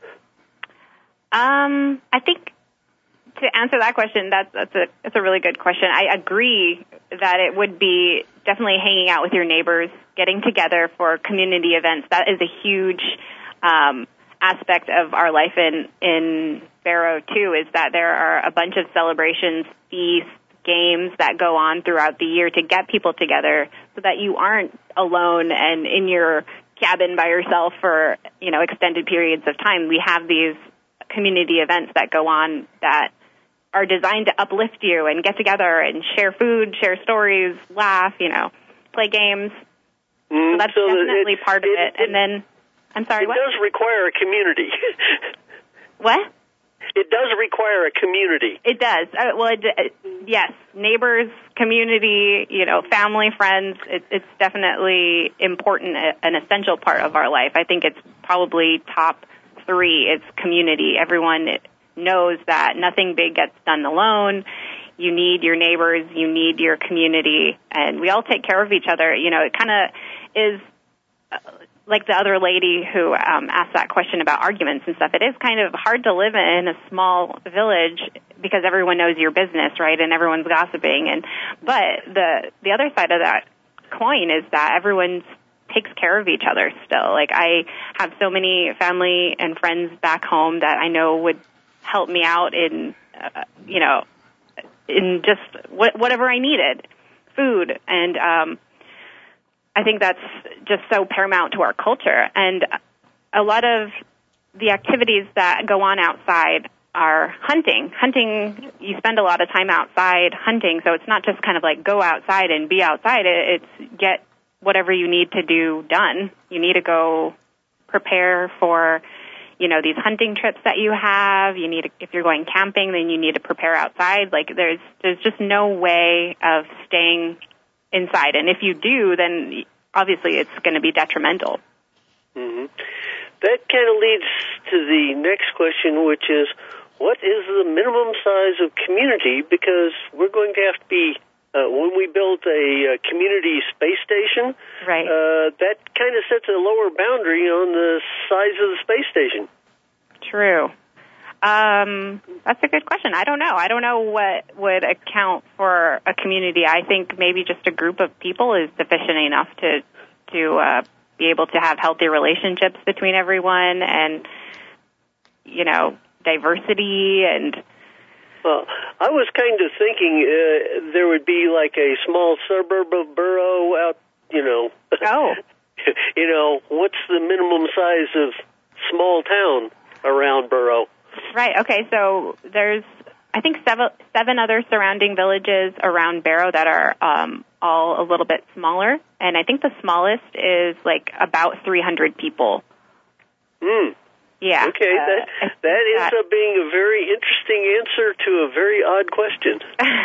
Um, I think to answer that question, that's that's a that's a really good question. I agree that it would be definitely hanging out with your neighbors, getting together for community events. That is a huge um, aspect of our life in in Barrow too. Is that there are a bunch of celebrations, feasts, games that go on throughout the year to get people together, so that you aren't alone and in your cabin by yourself for, you know, extended periods of time. We have these community events that go on that are designed to uplift you and get together and share food, share stories, laugh, you know, play games. Mm, so that's so definitely it, part of it, it. it. And then, I'm sorry, it what? It does require a community. What? It does require a community. It does. Uh, well, it, it, yes, neighbors, community, you know, family, friends. It, it's definitely important, an essential part of our life. I think it's probably top three. It's community. Everyone knows that nothing big gets done alone. You need your neighbors. You need your community. And we all take care of each other. You know, it kind of is uh, like the other lady who um, asked that question about arguments and stuff. It is kind of hard to live in a small village because everyone knows your business, right? And everyone's gossiping. And but the the other side of that coin is that everyone's takes care of each other still. Like, I have so many family and friends back home that I know would help me out in, uh, you know, in just wh- whatever I needed, food. And um, I think that's just so paramount to our culture. And a lot of the activities that go on outside are hunting. Hunting, you spend a lot of time outside hunting, so it's not just kind of like go outside and be outside. It's get whatever you need to do done. You need to go prepare for, you know, these hunting trips that you have. You need to, if you're going camping, then you need to prepare outside. Like, there's there's just no way of staying inside. And if you do, then obviously it's going to be detrimental. Mm-hmm. That kind of leads to the next question, which is, what is the minimum size of community? Because we're going to have to be, uh, when we build a, a community space station, right. uh, that kind of sets a lower boundary on the size of the space station. True. Um, that's a good question. I don't know. I don't know what would account for a community. I think maybe just a group of people is sufficient enough to to uh, be able to have healthy relationships between everyone, and, you know, diversity. And well, I was kind of thinking uh, there would be like a small suburb of Burrow out, you know. Oh. You know, what's the minimum size of small town around Burrow? Right. Okay. So there's, I think, seven, seven other surrounding villages around Barrow that are um, all a little bit smaller. And I think the smallest is like about three hundred people. Hmm. Yeah. Okay. Uh, that that ends up being a very interesting answer to a very odd question.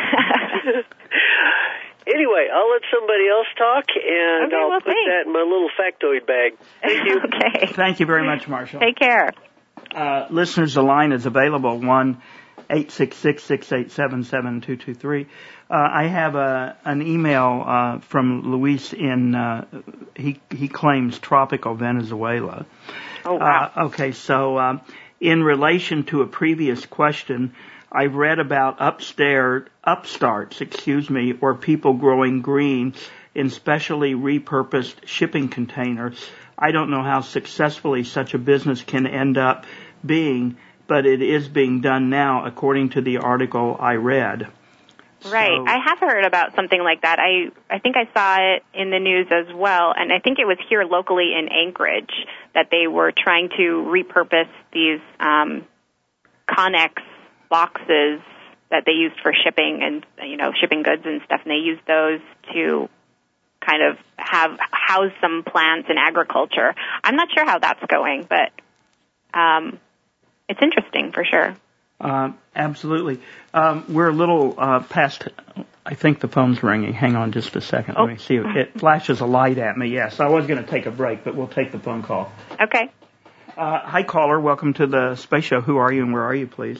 Anyway, I'll let somebody else talk, and okay, I'll well, put thanks. that in my little factoid bag. Thank you. Okay. Thank you very much, Marshall. Take care. Uh, listeners, the line is available, one eight six six, six eight seven, seven two two three. Uh, I have a, an email uh, from Luis in, uh, he, he claims tropical Venezuela. Oh, wow. Uh, okay, so um, in relation to a previous question, I've read about upstairs, upstarts, excuse me, or people growing green in specially repurposed shipping containers. I don't know how successfully such a business can end up being, but it is being done now, according to the article I read. Right. So, I have heard about something like that. I, I think I saw it in the news as well, and I think it was here locally in Anchorage that they were trying to repurpose these um, Connex boxes that they used for shipping and, you know, shipping goods and stuff, and they used those to kind of have house some plants and agriculture. I'm not sure how that's going, but um, it's interesting for sure. Uh, absolutely. Um, we're a little uh, past, I think the phone's ringing. Hang on just a second. Oh. Let me see. It flashes a light at me. Yes, I was going to take a break, but we'll take the phone call. Okay. Uh, hi, caller. Welcome to the Space Show. Who are you and where are you, please?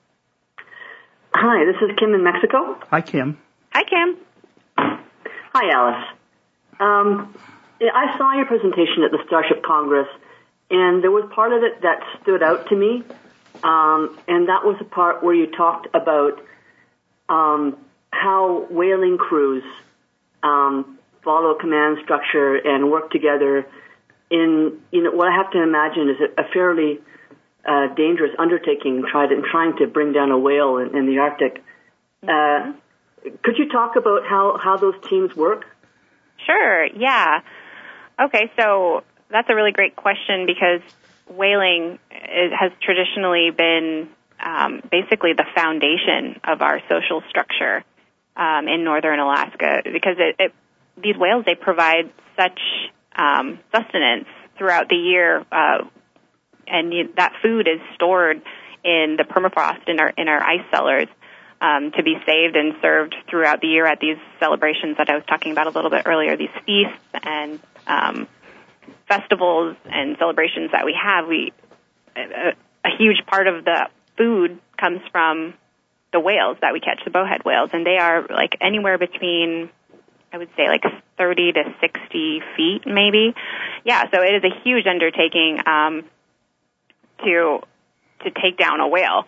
Hi, this is Kim in Mexico. Hi, Kim. Hi, Kim. Hi, Alice. Um, I saw your presentation at the Starship Congress, and there was part of it that stood out to me, um, and that was the part where you talked about um, how whaling crews um, follow a command structure and work together in, you know, what I have to imagine is a fairly uh, dangerous undertaking, tried in trying to bring down a whale in, in the Arctic. Uh, could you talk about how, how those teams work? Sure, yeah. Okay, so that's a really great question because whaling is, has traditionally been um, basically the foundation of our social structure um, in northern Alaska because it, it, these whales, they provide such um, sustenance throughout the year, uh, and you, that food is stored in the permafrost in our in our ice cellars. Um, to be saved and served throughout the year at these celebrations that I was talking about a little bit earlier, these feasts and um, festivals and celebrations that we have. We a, a huge part of the food comes from the whales that we catch, the bowhead whales, and they are like anywhere between, I would say, like thirty to sixty feet, maybe. Yeah, so it is a huge undertaking um, to to take down a whale.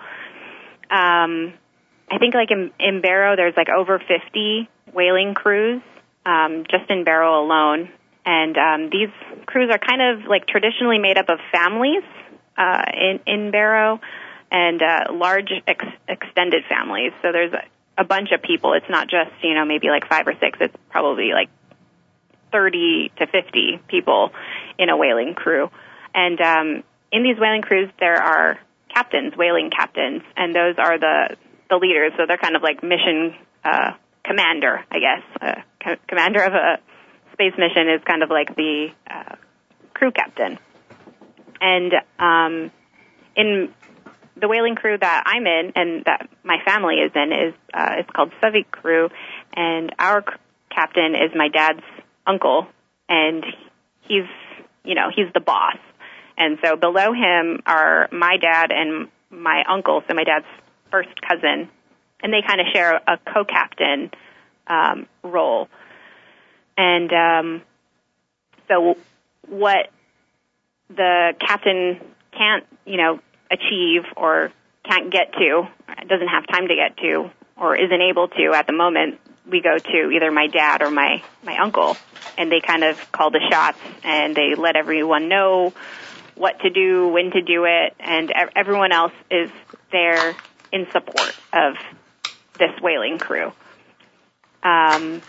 Um, I think like in, in Barrow, there's like over fifty whaling crews, um, just in Barrow alone. And um, these crews are kind of like traditionally made up of families uh, in, in Barrow and uh, large ex- extended families. So there's a, a bunch of people. It's not just, you know, maybe like five or six. It's probably like thirty to fifty people in a whaling crew. And um, in these whaling crews, there are captains, whaling captains, and those are the, the leaders. So they're kind of like mission uh, commander, I guess. Uh, co- commander of a space mission is kind of like the uh, crew captain. And um, in the whaling crew that I'm in and that my family is in is uh, it's called Savik Crew, and our c- captain is my dad's uncle, and he's, you know, he's the boss. And so below him are my dad and my uncle, so my dad's first cousin, and they kind of share a co-captain um, role. And um, so what the captain can't, you know, achieve or can't get to, doesn't have time to get to, or isn't able to at the moment, we go to either my dad or my, my uncle, and they kind of call the shots, and they let everyone know what to do, when to do it, and everyone else is there in support of this whaling crew. Um,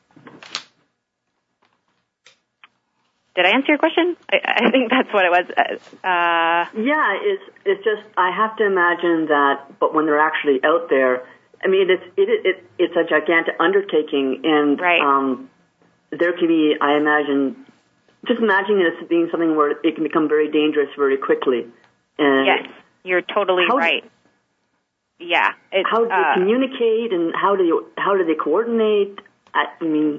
did I answer your question? I, I think that's what it was. Uh, yeah, it's it's just I have to imagine that, but when they're actually out there, I mean, it's it, it it's a gigantic undertaking, and right. um, there can be, I imagine, just imagining it as being something where it can become very dangerous very quickly. And yes, you're totally how, right. Yeah. It's, how do they uh, communicate, and how do you, how do they coordinate? I, I mean,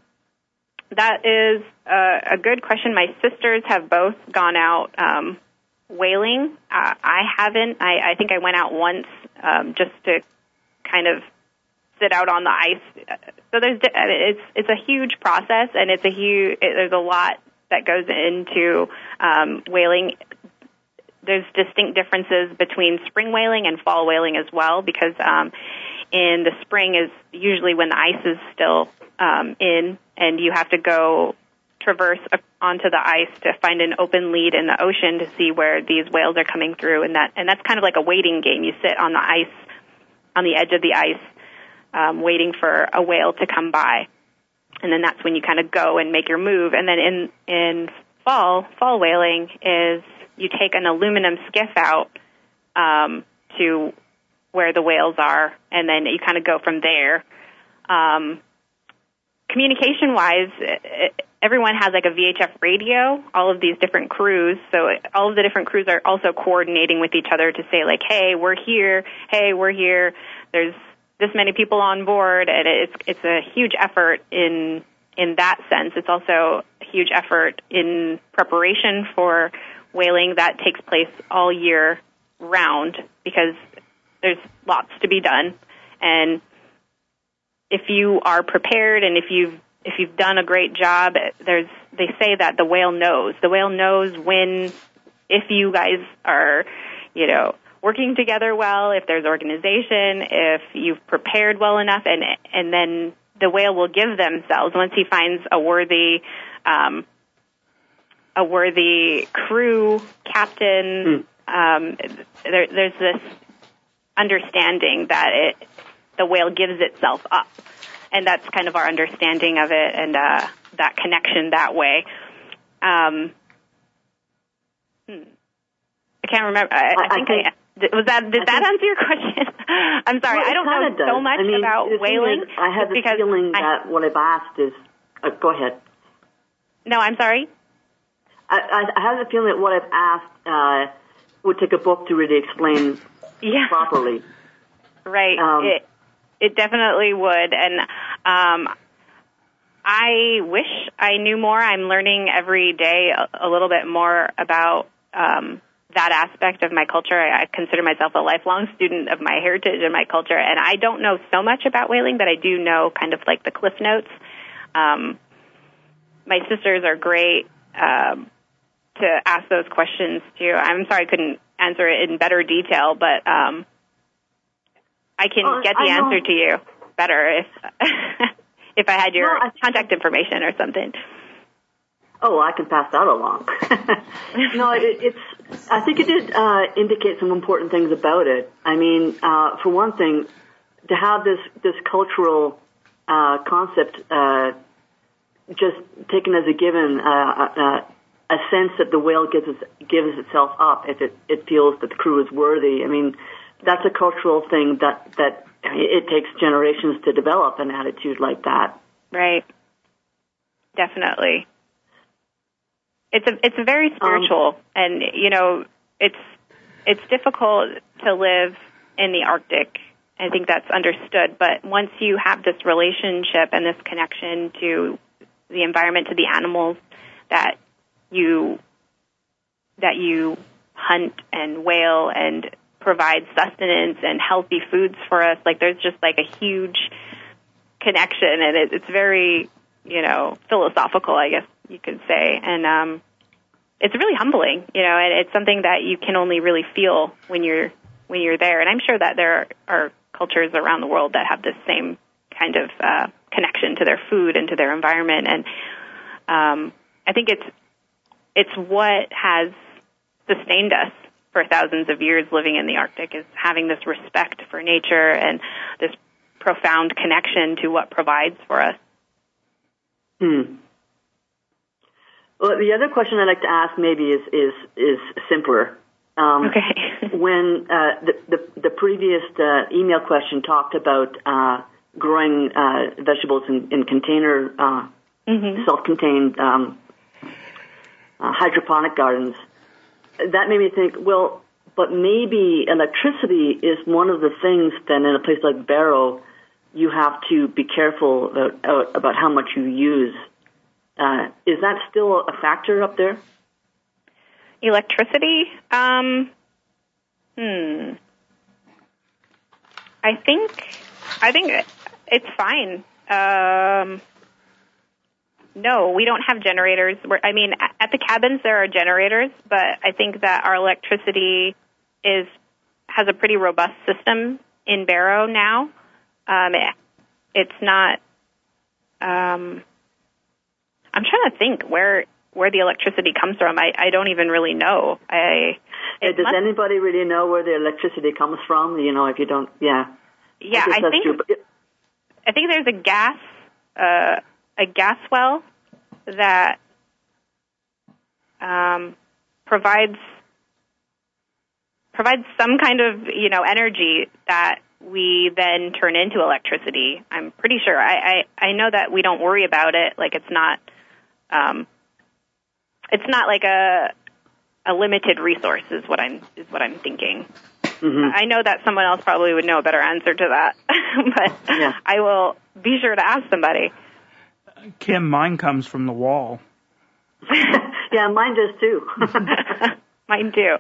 that is a, a good question. My sisters have both gone out um, whaling. Uh, I haven't. I, I think I went out once um, just to kind of sit out on the ice. So there's it's it's a huge process, and it's a huge. It, there's a lot that goes into um, whaling. There's distinct differences between spring whaling and fall whaling as well, because um, in the spring is usually when the ice is still um, in, and you have to go traverse onto the ice to find an open lead in the ocean to see where these whales are coming through, and that and that's kind of like a waiting game. You sit on the ice, on the edge of the ice, um, waiting for a whale to come by, and then that's when you kind of go and make your move. And then in in fall fall whaling is you take an aluminum skiff out um, to where the whales are, and then you kind of go from there. Um, communication-wise, it, everyone has like a V H F radio, all of these different crews, so all of the different crews are also coordinating with each other to say, like, hey, we're here, hey, we're here, there's this many people on board, and it's it's a huge effort in in that sense. It's also a huge effort in preparation for whaling that takes place all year round, because there's lots to be done. And if you are prepared and if you've if you've done a great job, there's they say that the whale knows. The whale knows when, if you guys are, you know, working together well, if there's organization, if you've prepared well enough, and and then the whale will give themselves once he finds a worthy um, a worthy crew captain. Mm. Um, there, there's this understanding that it, the whale gives itself up, and that's kind of our understanding of it, and uh, that connection that way. Um, hmm. I can't remember. I, I think I, I, was that did I that answer your question? I'm sorry, well, I don't know does. so much I mean, about whaling. Is, I have the feeling I, that what I've asked is. Uh, go ahead. No, I'm sorry. I, I have the feeling that what I've asked uh, would take a book to really explain yeah. properly. Right. Um, it it definitely would, and um, I wish I knew more. I'm learning every day a, a little bit more about um, that aspect of my culture. I, I consider myself a lifelong student of my heritage and my culture, and I don't know so much about whaling, but I do know kind of like the cliff notes. Um, my sisters are great um, to ask those questions too. I'm sorry I couldn't answer it in better detail, but um, I can oh, get the I answer know. to you better if if I had your no, I contact information or something. Oh, I can pass that along. No, it, it's. I think it did uh, indicate some important things about it. I mean, uh, for one thing, to have this this cultural uh, concept uh, just taken as a given, uh, uh, a sense that the whale gives gives itself up if it, it feels that the crew is worthy. I mean, that's a cultural thing that that I mean, it takes generations to develop an attitude like that. Right. Definitely. It's a it's very spiritual, um, and you know it's it's difficult to live in the Arctic. I think that's understood. But once you have this relationship and this connection to the environment, to the animals that you that you hunt and whale and provide sustenance and healthy foods for us, like there's just like a huge connection, and it, it's very you know philosophical, I guess you could say, and um, it's really humbling, you know, and it's something that you can only really feel when you're when you're there. And I'm sure that there are cultures around the world that have this same kind of uh, connection to their food and to their environment. And um, I think it's it's what has sustained us for thousands of years living in the Arctic, is having this respect for nature and this profound connection to what provides for us. Hmm. Well, the other question I'd like to ask maybe is is is simpler. Um, okay. When uh, the, the the previous uh, email question talked about uh, growing uh, vegetables in, in container, uh, mm-hmm. self-contained um, uh, hydroponic gardens, that made me think, well, but maybe electricity is one of the things then in a place like Barrow you have to be careful about, about how much you use. Uh, is that still a factor up there? Electricity? Um, hmm. I think I think it's fine. Um, no, we don't have generators. We're, I mean, at the cabins there are generators, but I think that our electricity is has a pretty robust system in Barrow now. Um, it, it's not. Um, I'm trying to think where where the electricity comes from. I, I don't even really know. I Does must, anybody really know where the electricity comes from? You know, if you don't, yeah. Yeah, I, I think it, I think there's a gas uh, a gas well that um, provides provides some kind of you know energy that we then turn into electricity. I'm pretty sure. I, I, I know that we don't worry about it. Like it's not, um, it's not like a a limited resource is what I'm is what I'm thinking. Mm-hmm. I know that someone else probably would know a better answer to that, but yeah. I will be sure to ask somebody. Kim, mine comes from the wall. Yeah, mine does too. Mine too.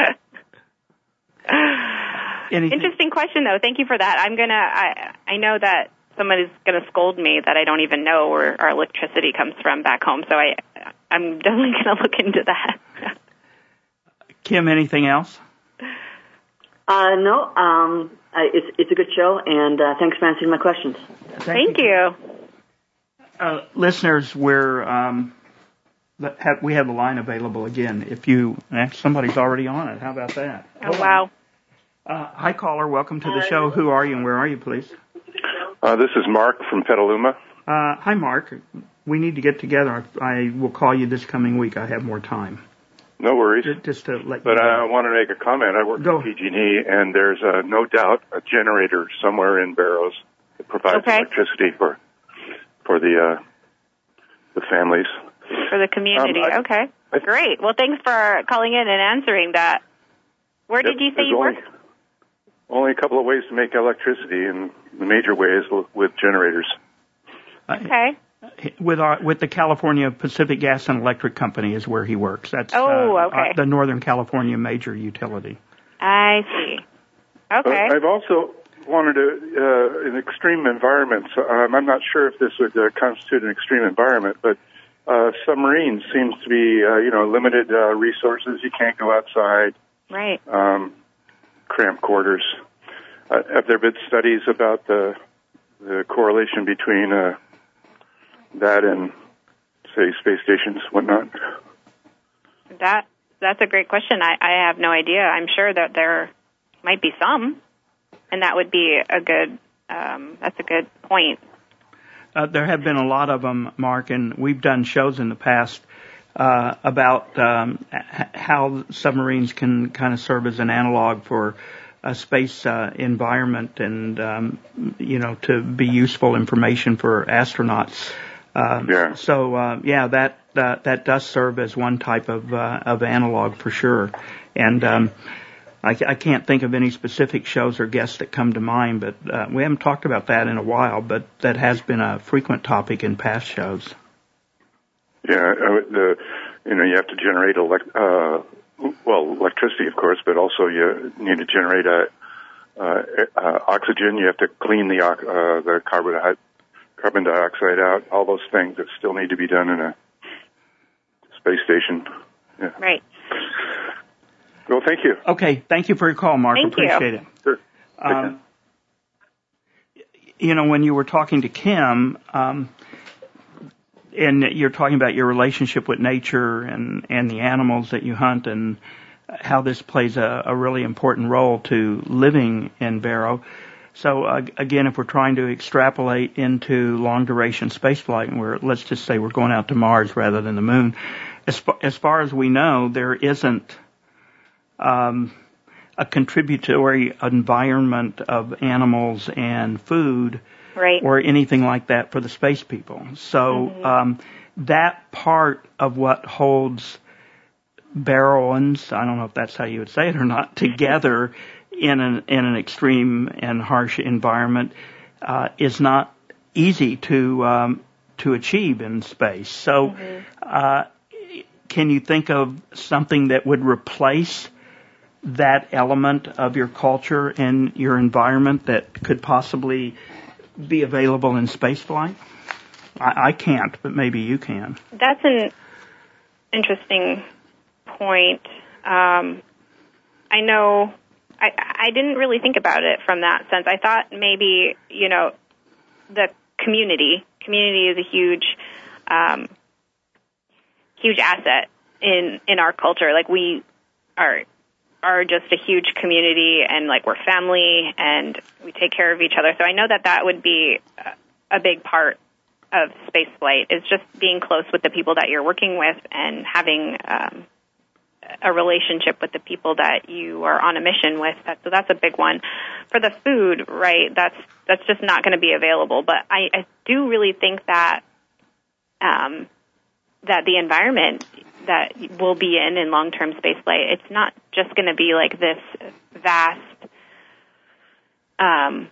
Anything? Interesting question, though. Thank you for that. I'm gonna. I I know that someone is gonna scold me that I don't even know where our electricity comes from back home. So I, I'm definitely gonna look into that. Kim, anything else? Uh, no. Um, I, it's it's a good show, and uh, thanks for answering my questions. Thank, Thank you. you. Uh, listeners, we're um, have, we have a line available again. If you somebody's already on it, how about that? Oh Hold wow. Uh, hi, caller. Welcome to the show. Who are you and where are you, please? Uh, this is Mark from Petaluma. Uh, hi, Mark. We need to get together. I will call you this coming week. I have more time. No worries. Just, just to let but you know. I want to make a comment. I work Go. at P G and E, and there's uh, no doubt a generator somewhere in Barrows that provides okay. electricity for for the uh, the families. For the community. Um, I, okay. I, Great. Well, thanks for calling in and answering that. Where yep, did you say you only, work? Only a couple of ways to make electricity, and the major way is with generators. Okay. With our, with the California Pacific Gas and Electric Company is where he works. That's oh, uh, okay. uh, the Northern California major utility. I see. Okay. Uh, I've also wanted to, uh, in extreme environments, um, I'm not sure if this would uh, constitute an extreme environment, but uh, submarines seems to be, uh, you know, limited uh, resources. You can't go outside. Right. Um, cramped quarters. Uh, have there been studies about the the correlation between uh, that and say, space stations, whatnot? That that's a great question. I, I have no idea. I'm sure that there might be some, and that would be a good. Um, that's a good point. Uh, there have been a lot of them, Mark, and we've done shows in the past uh, about um, h- how submarines can kind of serve as an analog for a space uh, environment, and um, you know, to be useful information for astronauts. Uh, yeah. So uh, yeah, that uh, that does serve as one type of uh, of analog for sure. And um, I, I can't think of any specific shows or guests that come to mind, but uh, we haven't talked about that in a while. But that has been a frequent topic in past shows. Yeah, uh, the you know you have to generate elect uh, well electricity, of course, but also you need to generate a, uh, uh, oxygen. You have to clean the uh, the carbon carbon dioxide out. All those things that still need to be done in a space station. Yeah. Right. Well, thank you. Okay, thank you for your call, Mark. Thank Appreciate you. it. Sure. Um, you know, when you were talking to Kim, um, and you're talking about your relationship with nature and, and the animals that you hunt and how this plays a, a really important role to living in Barrow. So, uh, again, if we're trying to extrapolate into long-duration spaceflight, and we're, let's just say we're going out to Mars rather than the moon, as far, as far as we know, there isn't um, a contributory environment of animals and food, right, or anything like that for the space people. So mm-hmm. um, that part of what holds Barrowans, I don't know if that's how you would say it or not, together in an in an extreme and harsh environment uh, is not easy to um, to achieve in space. So, mm-hmm. uh, can you think of something that would replace that element of your culture and your environment that could possibly be available in spaceflight? I, I can't, but maybe you can. That's an interesting point. Um, I know I, I didn't really think about it from that sense. I thought maybe, you know, the community. Community is a huge, um, huge asset in, in our culture. Like, we are are just a huge community, and like we're family, and we take care of each other. So I know that that would be a big part of space flight, is just being close with the people that you're working with and having um, a relationship with the people that you are on a mission with. That, so that's a big one. For the food, right, that's that's just not going to be available. But I, I do really think that um, that the environment that we'll be in in long-term spaceflight, it's not just going to be like this vast, um,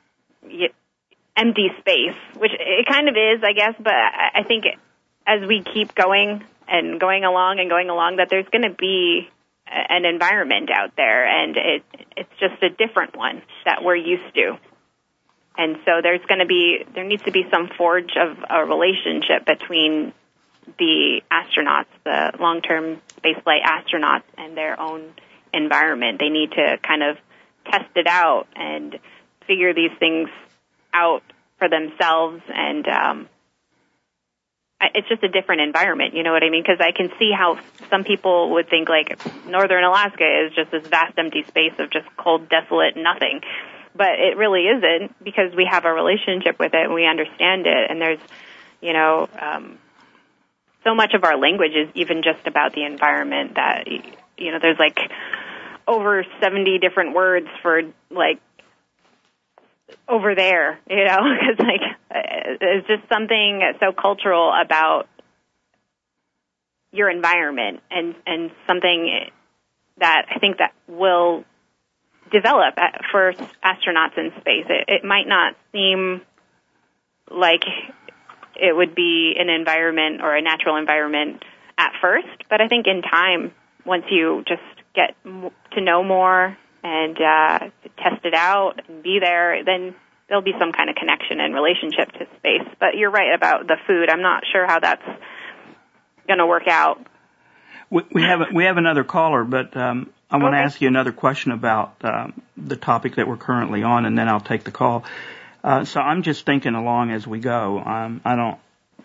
empty space, which it kind of is, I guess. But I think as we keep going and going along and going along, that there's going to be an environment out there, and it it's just a different one that we're used to. And so there's going to be there needs to be some forge of a relationship between the astronauts, the long-term spaceflight astronauts, and their own environment. They need to kind of test it out and figure these things out for themselves. And um, it's just a different environment, you know what I mean? Because I can see how some people would think, like, northern Alaska is just this vast empty space of just cold, desolate nothing. But it really isn't, because we have a relationship with it and we understand it. And there's, you know, um, so much of our language is even just about the environment that, you know, there's like over seventy different words for like over there, you know, because like it's just something so cultural about your environment, and, and something that I think that will develop for astronauts in space. It, it might not seem like it would be an environment or a natural environment at first, but I think in time, once you just get to know more and uh, test it out and be there, then there'll be some kind of connection and relationship to space. But you're right about the food. I'm not sure how that's going to work out. We, we have a, we have another caller, but um, I want to Okay. ask you another question about um, the topic that we're currently on, and then I'll take the call. Uh, so I'm just thinking along as we go. Um, I don't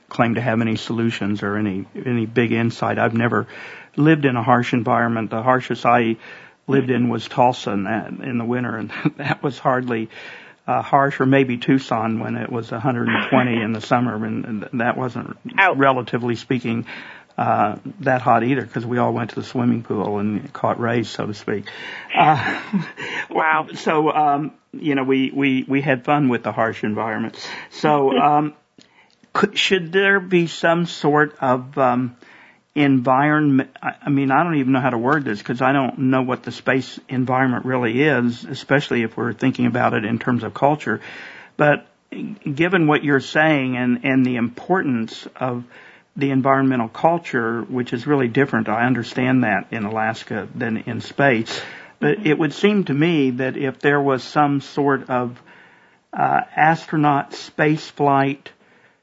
claim to have any solutions or any any big insight. I've never lived in a harsh environment. The harshest I lived in was Tulsa in, that, in the winter, and that was hardly uh, harsh, or maybe Tucson when it was one hundred twenty in the summer, and, and that wasn't, Ouch. relatively speaking, uh, that hot either, because we all went to the swimming pool and caught rays, so to speak. Uh, wow. So, um, you know, we, we, we had fun with the harsh environment. So, um, could, should there be some sort of um, environment? I mean, I don't even know how to word this because I don't know what the space environment really is, especially if we're thinking about it in terms of culture. But given what you're saying and, and the importance of the environmental culture, which is really different, I understand that in Alaska than in space. But it would seem to me that if there was some sort of uh, astronaut space flight,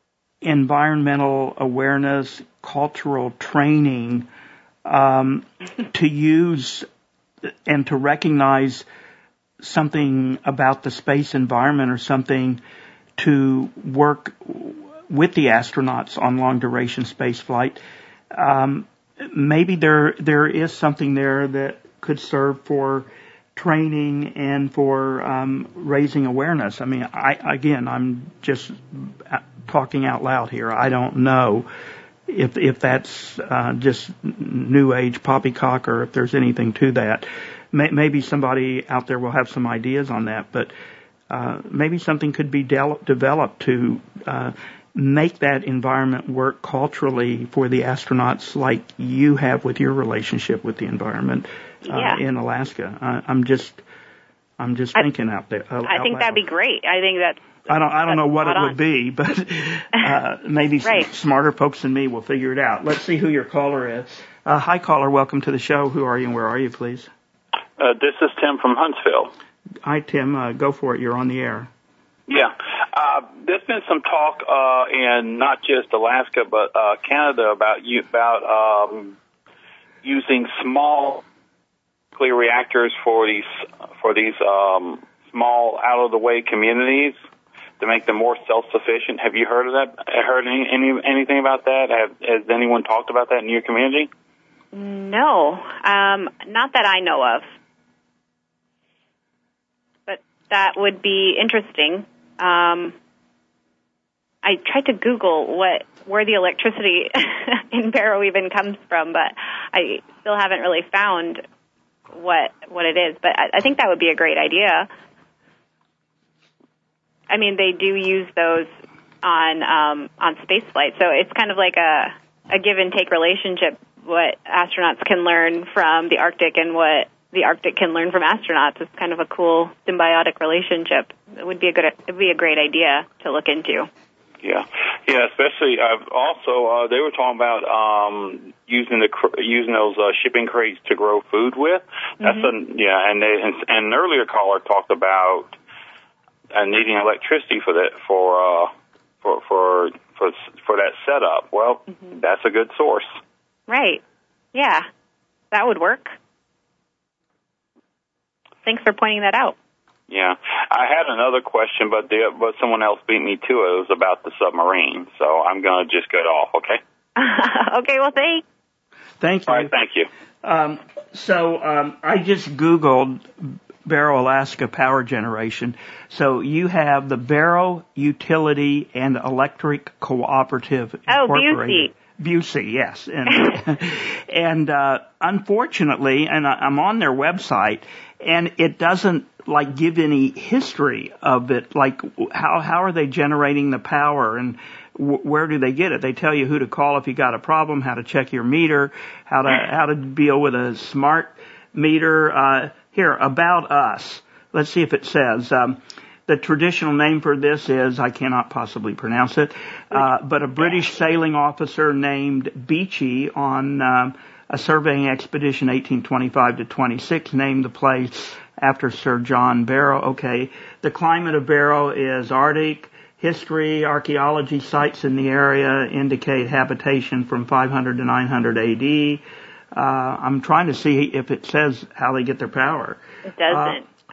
environmental awareness, cultural training, um, to use and to recognize something about the space environment or something to work with the astronauts on long duration space flight, um, maybe there there is something there that could serve for training and for um, raising awareness. I mean, I again, I'm just talking out loud here. I don't know if if that's uh, just new age poppycock or if there's anything to that. May, maybe somebody out there will have some ideas on that, but uh, maybe something could be de- developed to uh, make that environment work culturally for the astronauts like you have with your relationship with the environment uh, yeah. in Alaska. I, I'm just, I'm just I, thinking out there. Out I think loud. that'd be great. I think that's. I don't, I don't know what it on. would be, but uh, maybe right. some smarter folks than me will figure it out. Let's see who your caller is. Uh, hi, caller. Welcome to the show. Who are you and where are you, please? Uh, this is Tim from Huntsville. Hi, Tim. Uh, go for it. You're on the air. Yeah. Uh, there's been some talk uh, in not just Alaska but uh, Canada about you, about um, using small nuclear reactors for these for these um, small out of the way communities to make them more self sufficient. Have you heard of that? Heard any, any anything about that? Have, has anyone talked about that in your community? No, um, not that I know of. But that would be interesting. Um, I tried to Google what where the electricity in Barrow even comes from, but I still haven't really found what what it is. But I, I think that would be a great idea. I mean, they do use those on um, on space flight, so it's kind of like a a give and take relationship. What astronauts can learn from the Arctic and what the Arctic can learn from astronauts. It's kind of a cool symbiotic relationship. It would be a good, it would be a great idea to look into. Yeah, yeah. Especially, uh, also uh, they were talking about um, using the using those uh, shipping crates to grow food with. That's mm-hmm. a yeah, and, they, and and an earlier caller talked about uh, needing electricity for that for uh, for for for for that setup. Well, mm-hmm. that's a good source. Right. Yeah, that would work. Thanks for pointing that out. Yeah, I had another question, but the, but someone else beat me to it. It was about the submarine, so I'm going to just get off. Okay. Okay. Well, thanks. Thank you. All right. Thank you. Um, so um, I just Googled Barrow, Alaska power generation. So you have the Barrow Utility and Electric Cooperative Incorporated. Oh, Busey. Busey, yes. And, and uh, unfortunately, and I'm on their website, and it doesn't, like, give any history of it, like, how how are they generating the power, and w- where do they get it? They tell you who to call if you got a problem, how to check your meter, how to how to deal with a smart meter. Uh, here, about us. Let's see if it says... Um, The traditional name for this is, I cannot possibly pronounce it, uh, but a British sailing officer named Beechey on um, a surveying expedition eighteen twenty-five to twenty-six named the place after Sir John Barrow. Okay, the climate of Barrow is Arctic. History, archaeology sites in the area indicate habitation from five hundred to nine hundred A D. Uh, I'm trying to see if it says how they get their power. It doesn't. Uh,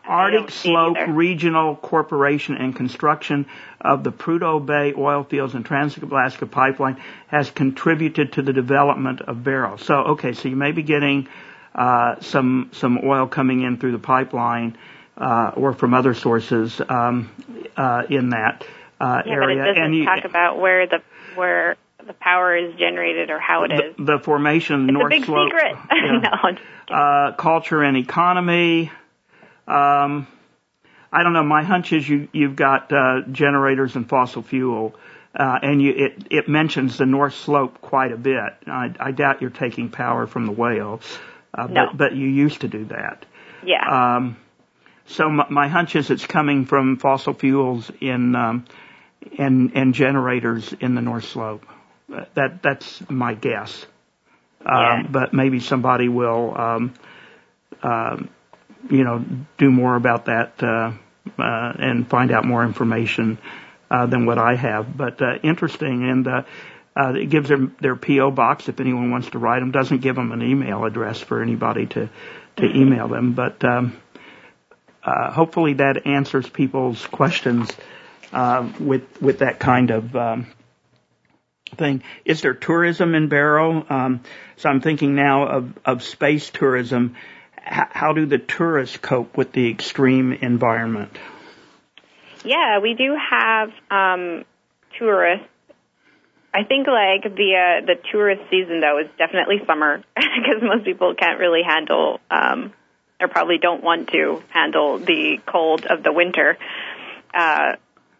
Arctic Slope Regional Corporation and construction of the Prudhoe Bay oil fields and Trans-Alaska Pipeline has contributed to the development of Barrow. So, okay, so you may be getting uh, some some oil coming in through the pipeline uh, or from other sources um, uh, in that uh, yeah, area. But it doesn't and you, talk about where the where the power is generated or how it is. The, the formation, it's North a big Slope, secret. Yeah. no, uh, culture and economy. Um, I don't know. My hunch is you, you've got uh, generators and fossil fuel, uh, and you, it, it mentions the North Slope quite a bit. I, I doubt you're taking power from the whale, uh, no. but, but you used to do that. Yeah. Um, so my, my hunch is it's coming from fossil fuels in um, and and generators in the North Slope. That that's my guess. Yeah. Um, but maybe somebody will. Um, um, you know, do more about that uh, uh, and find out more information uh, than what I have. But uh, interesting, and uh, uh, it gives them their P O box if anyone wants to write them. Doesn't give them an email address for anybody to to email them. But um, uh, hopefully that answers people's questions uh, with with that kind of um, thing. Is there tourism in Barrow? Um, so I'm thinking now of of space tourism. How do the tourists cope with the extreme environment? Yeah, we do have um, tourists. I think like the uh, the tourist season though is definitely summer because most people can't really handle um, or probably don't want to handle the cold of the winter. Uh,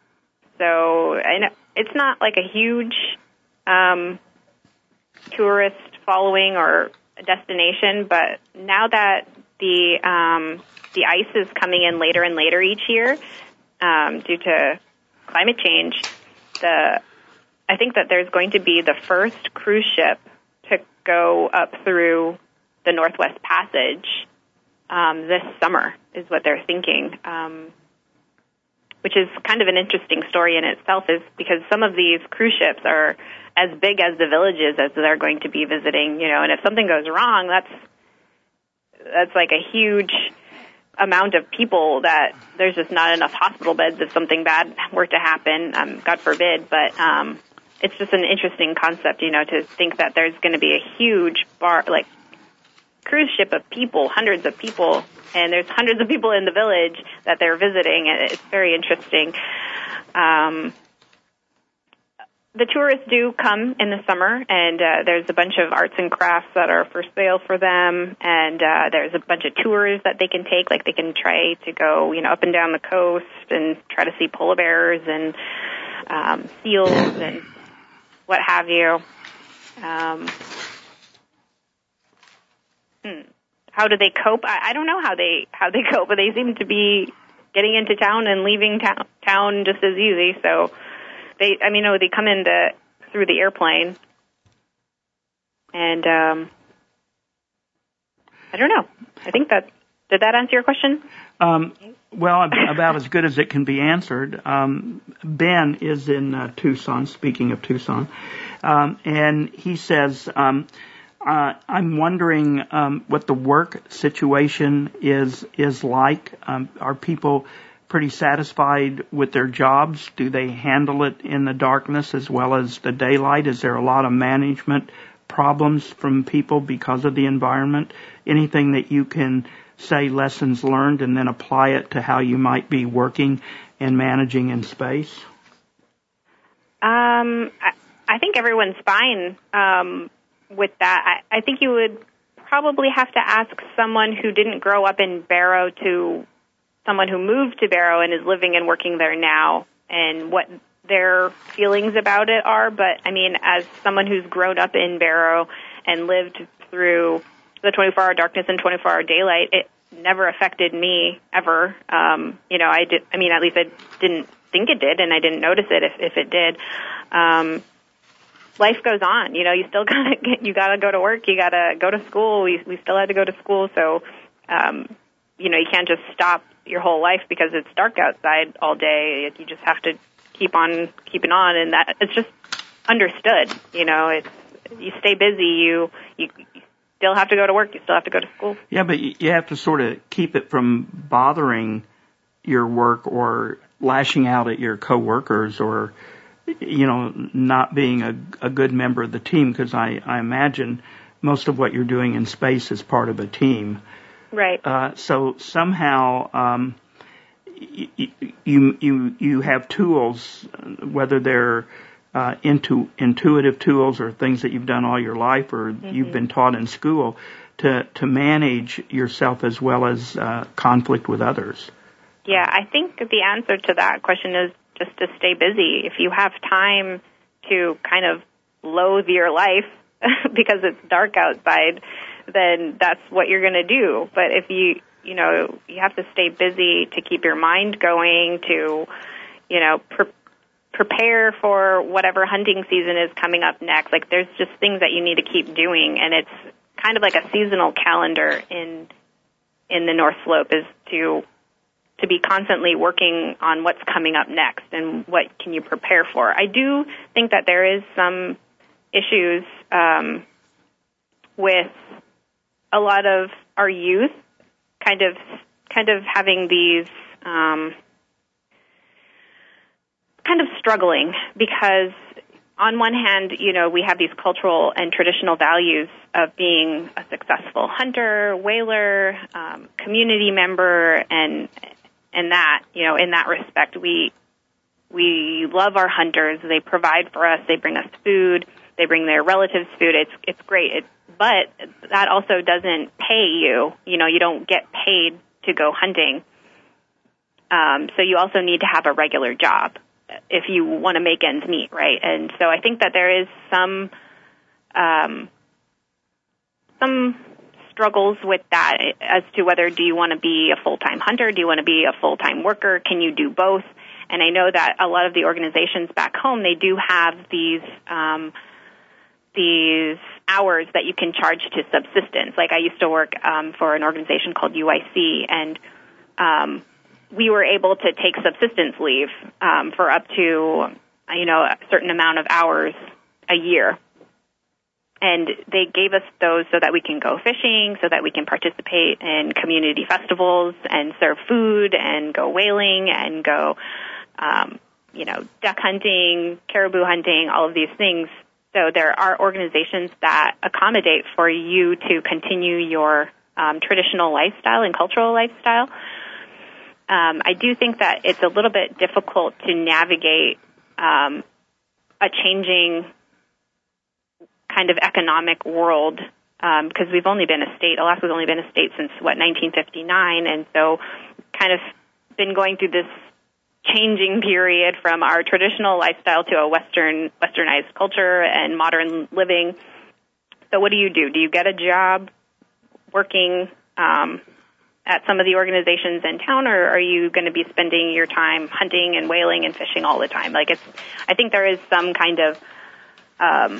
so I know it's not like a huge um, tourist following or a destination, but now that the um, the ice is coming in later and later each year um, due to climate change, the I think that there's going to be the first cruise ship to go up through the Northwest Passage um, this summer, is what they're thinking, um, which is kind of an interesting story in itself, is because some of these cruise ships are as big as the villages as they're going to be visiting, you know, and if something goes wrong, that's that's like a huge amount of people that there's just not enough hospital beds if something bad were to happen, um, God forbid, but um, it's just an interesting concept, you know, to think that there's going to be a huge bar, like cruise ship of people, hundreds of people, and there's hundreds of people in the village that they're visiting, and it's very interesting. Um, The tourists do come in the summer, and uh, there's a bunch of arts and crafts that are for sale for them, and uh, there's a bunch of tours that they can take, like they can try to go, you know, up and down the coast and try to see polar bears and um, seals and what have you. Um, hmm. How do they cope? I, I don't know how they how they cope, but they seem to be getting into town and leaving town, town just as easy, so... They, I mean, no, they come in the, through the airplane, and um, I don't know. I think that, did that answer your question? Um, well, about as good as it can be answered. Um, Ben is in uh, Tucson, speaking of Tucson, um, and he says, um, uh, I'm wondering um, what the work situation is is like. Um, are people pretty satisfied with their jobs? Do they handle it in the darkness as well as the daylight? Is there a lot of management problems from people because of the environment? Anything that you can say lessons learned and then apply it to how you might be working and managing in space? Um, I, I think everyone's fine um, with that. I, I think you would probably have to ask someone who didn't grow up in Barrow to someone who moved to Barrow and is living and working there now, and what their feelings about it are. But, I mean, as someone who's grown up in Barrow and lived through the twenty-four hour darkness and twenty-four hour daylight, it never affected me ever. Um, you know, I did, I mean, at least I didn't think it did, and I didn't notice it if, if it did. Um, life goes on. You know, you still gotta get, you gotta go to work. You gotta go to school. We, we still had to go to school. So, um, you know, you can't just stop your whole life because it's dark outside all day. You just have to keep on keeping on, and that it's just understood. You know, it's you stay busy. You you still have to go to work. You still have to go to school. Yeah, but you have to sort of keep it from bothering your work or lashing out at your coworkers or, you know, not being a, a good member of the team, because I, I imagine most of what you're doing in space is part of a team. Right. Uh, so somehow um, you, you you you have tools, whether they're uh, into intuitive tools or things that you've done all your life or mm-hmm. you've been taught in school, to to manage yourself as well as uh, conflict with others. Yeah, I think the answer to that question is just to stay busy. If you have time to kind of loathe your life because it's dark outside, then that's what you're going to do. But if you, you know, you have to stay busy to keep your mind going, to, you know, pre- prepare for whatever hunting season is coming up next. Like, there's just things that you need to keep doing, and it's kind of like a seasonal calendar in in the North Slope, is to to be constantly working on what's coming up next and what can you prepare for. I do think that there is some issues um, with a lot of our youth kind of kind of having these um, kind of struggling, because on one hand, you know, we have these cultural and traditional values of being a successful hunter, whaler, um, community member, and and that, you know, in that respect, we we love our hunters. They provide for us. They bring us food. They bring their relatives food. It's it's great. It, but that also doesn't pay you. You know, you don't get paid to go hunting. Um, so you also need to have a regular job if you want to make ends meet, right? And so I think that there is some um, some struggles with that as to whether do you want to be a full-time hunter, do you want to be a full-time worker, can you do both? And I know that a lot of the organizations back home, they do have these um, these hours that you can charge to subsistence. Like, I used to work um, for an organization called U I C, and um, we were able to take subsistence leave um, for up to, you know, a certain amount of hours a year. And they gave us those so that we can go fishing, so that we can participate in community festivals and serve food and go whaling and go, um, you know, duck hunting, caribou hunting, all of these things. So there are organizations that accommodate for you to continue your um, traditional lifestyle and cultural lifestyle. Um, I do think that it's a little bit difficult to navigate um, a changing kind of economic world, um, because we've only been a state, Alaska's only been a state since, what, nineteen fifty-nine, and so kind of been going through this changing period from our traditional lifestyle to a Western, westernized culture and modern living. So what do you do? Do you get a job working um, at some of the organizations in town, or are you going to be spending your time hunting and whaling and fishing all the time? Like, it's, I think there is some kind of um,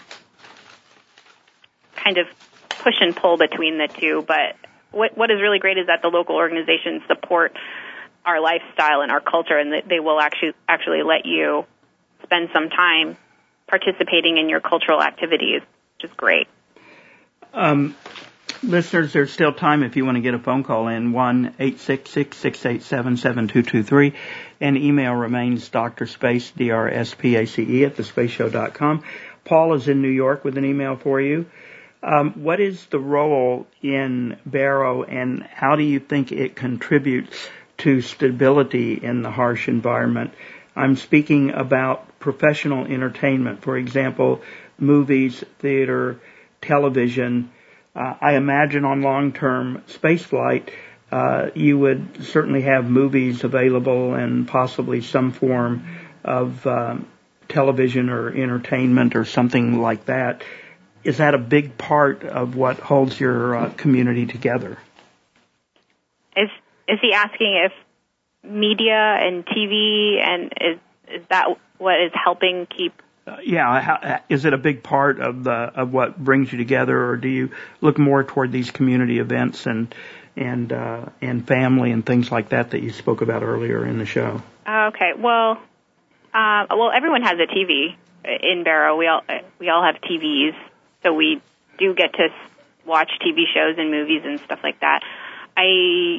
kind of push and pull between the two. But what what is really great is that the local organizations support our lifestyle and our culture, and they will actually actually let you spend some time participating in your cultural activities, which is great. Um, listeners, there's still time if you want to get a phone call in, one eight six six, six eight seven, seven two two three, and email remains drspace, D R S P A C E, at the space show dot com. Paul is in New York with an email for you. Um, what is the role in Barrow, and how do you think it contributes to stability in the harsh environment? I'm speaking about professional entertainment, for example, movies, theater, television. Uh, I imagine on long-term spaceflight, uh, you would certainly have movies available and possibly some form of uh, television or entertainment or something like that. Is that a big part of what holds your uh, community together? Is is he asking if media and T V, and is is that what is helping keep? Uh, yeah, how, is it a big part of the of what brings you together, or do you look more toward these community events and and uh, and family and things like that that you spoke about earlier in the show? Okay, well, uh, well, everyone has a T V in Barrow. We all we all have T Vs, so we do get to watch T V shows and movies and stuff like that. I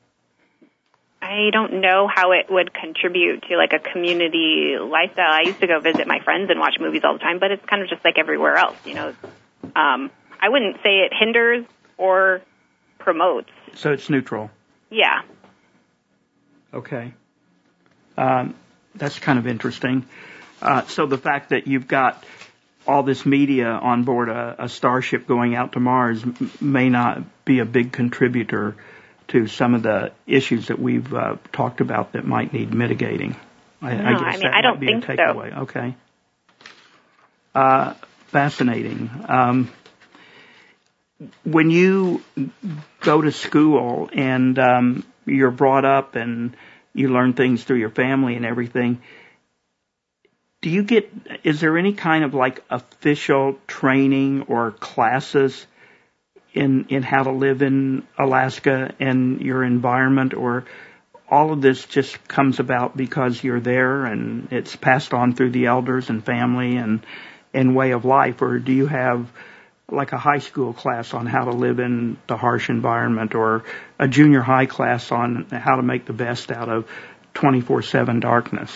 I don't know how it would contribute to like a community lifestyle. I used to go visit my friends and watch movies all the time, but it's kind of just like everywhere else, you know. Um, I wouldn't say it hinders or promotes. So it's neutral. Yeah. Okay. Um, that's kind of interesting. Uh, so the fact that you've got all this media on board a, a starship going out to Mars m- may not be a big contributor to some of the issues that we've uh, talked about that might need mitigating. I, no, I guess I mean, that I don't might be think a takeaway. so. Okay. Uh, fascinating. Um, when you go to school and um, you're brought up and you learn things through your family and everything, do you get, is there any kind of like official training or classes in, in how to live in Alaska and your environment, or all of this just comes about because you're there and it's passed on through the elders and family and, and way of life? Or do you have like a high school class on how to live in the harsh environment, or a junior high class on how to make the best out of twenty-four seven darkness?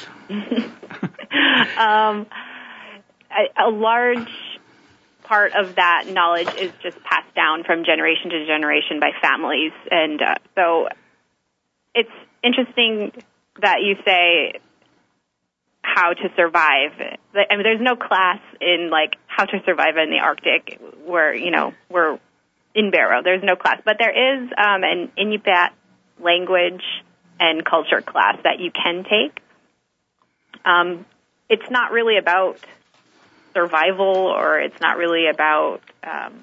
um, a, a large part of that knowledge is just passed down from generation to generation by families. And uh, so it's interesting that you say how to survive. I mean, there's no class in, like, how to survive in the Arctic where, you know, we're in Barrow. There's no class. But there is um, an Inupiat language and culture class that you can take. Um, it's not really about survival, or it's not really about, um,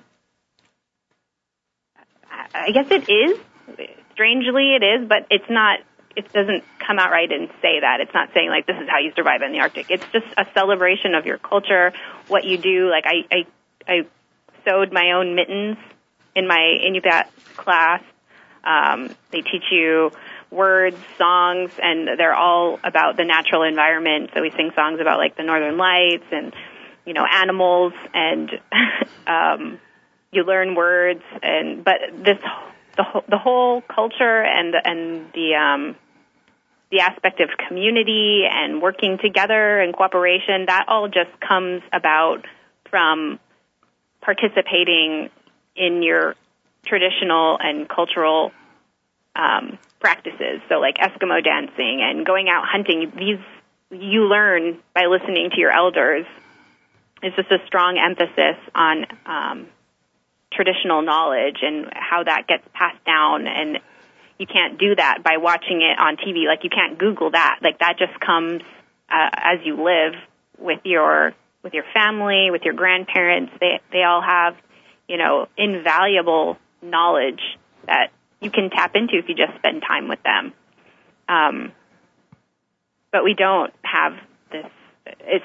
I guess it is. Strangely, it is, but it's not, it doesn't come out right and say that. It's not saying, like, this is how you survive in the Arctic. It's just a celebration of your culture, what you do. Like, I, I, I sewed my own mittens in my Inupiat class. Um, they teach you words, songs, and they're all about the natural environment. So we sing songs about, like, the Northern Lights and, you know, animals, and um, you learn words. And but this, the whole, the whole culture and and the um, the aspect of community and working together and cooperation, that all just comes about from participating in your traditional and cultural um, practices. So like Eskimo dancing and going out hunting, these you learn by listening to your elders. It's just a strong emphasis on um, traditional knowledge and how that gets passed down. And you can't do that by watching it on T V. Like, you can't Google that. Like, that just comes uh, as you live with your with your family, with your grandparents. They they all have, you know, invaluable knowledge that you can tap into if you just spend time with them. Um, but we don't have this. It's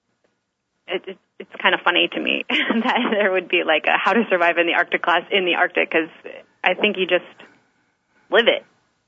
it, it's kind of funny to me that there would be like a how to survive in the Arctic class in the Arctic, because I think you just live it.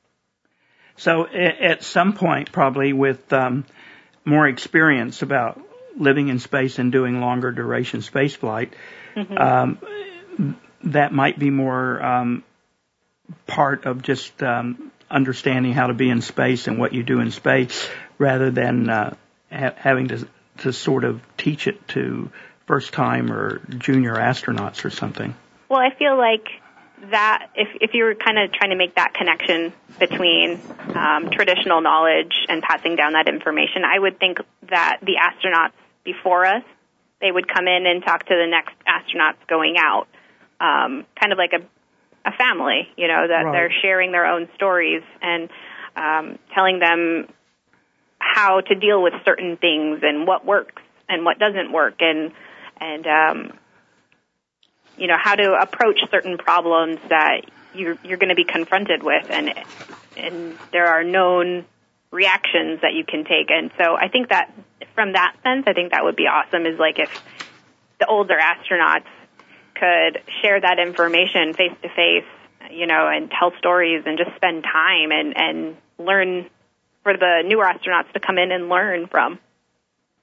So at some point, probably with um, more experience about living in space and doing longer duration space flight, mm-hmm. um, that might be more um, part of just um, understanding how to be in space and what you do in space, rather than uh, ha- having to to sort of teach it to first-time or junior astronauts or something. Well, I feel like that if if you were kind of trying to make that connection between um, traditional knowledge and passing down that information, I would think that the astronauts before us, they would come in and talk to the next astronauts going out, um, kind of like a a family, you know, that right. They're sharing their own stories and um, telling them how to deal with certain things and what works and what doesn't work, and and um, you know, how to approach certain problems that you're you're going to be confronted with, and and there are known reactions that you can take. And so I think that from that sense, I think that would be awesome, is like if the older astronauts could share that information face to face, you know, and tell stories and just spend time and, and learn, for the newer astronauts to come in and learn from.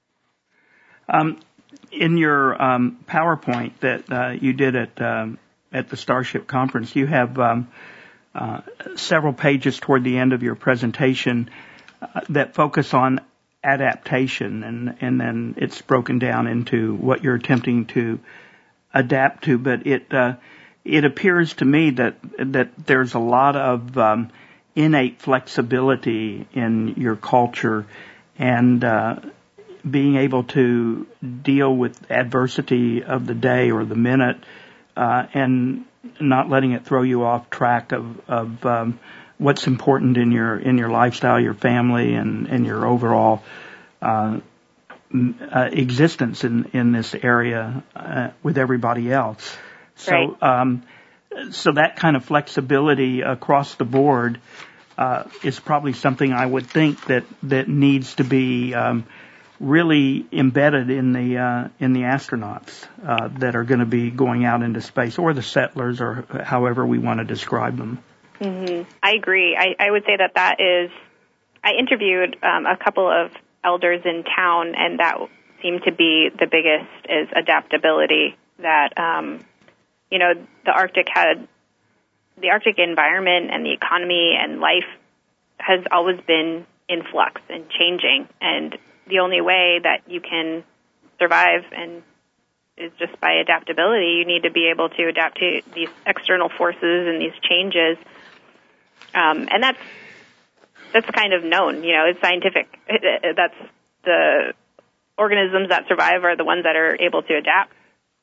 Um, in your um, PowerPoint that uh, you did at um, at the Starship Conference, you have um, uh, several pages toward the end of your presentation uh, that focus on adaptation, and, and then it's broken down into what you're attempting to adapt to. But it uh, it appears to me that that there's a lot of um, innate flexibility in your culture, and uh, being able to deal with adversity of the day or the minute, uh, and not letting it throw you off track of, of um, what's important in your in your lifestyle, your family, and, and your overall uh, uh, existence in, in this area uh, with everybody else. So, right. um, so that kind of flexibility across the board uh, is probably something I would think that that needs to be um, really embedded in the uh, in the astronauts uh, that are going to be going out into space, or the settlers, or however we want to describe them. Mm-hmm. I agree. I, I would say that that is. I interviewed um, a couple of elders in town, and that seemed to be the biggest is adaptability. That um, you know, the Arctic had the Arctic environment and the economy and life has always been in flux and changing, and the only way that you can survive and is just by adaptability. You need to be able to adapt to these external forces and these changes. Um, and that's that's kind of known, you know, it's scientific. That's the organisms that survive are the ones that are able to adapt.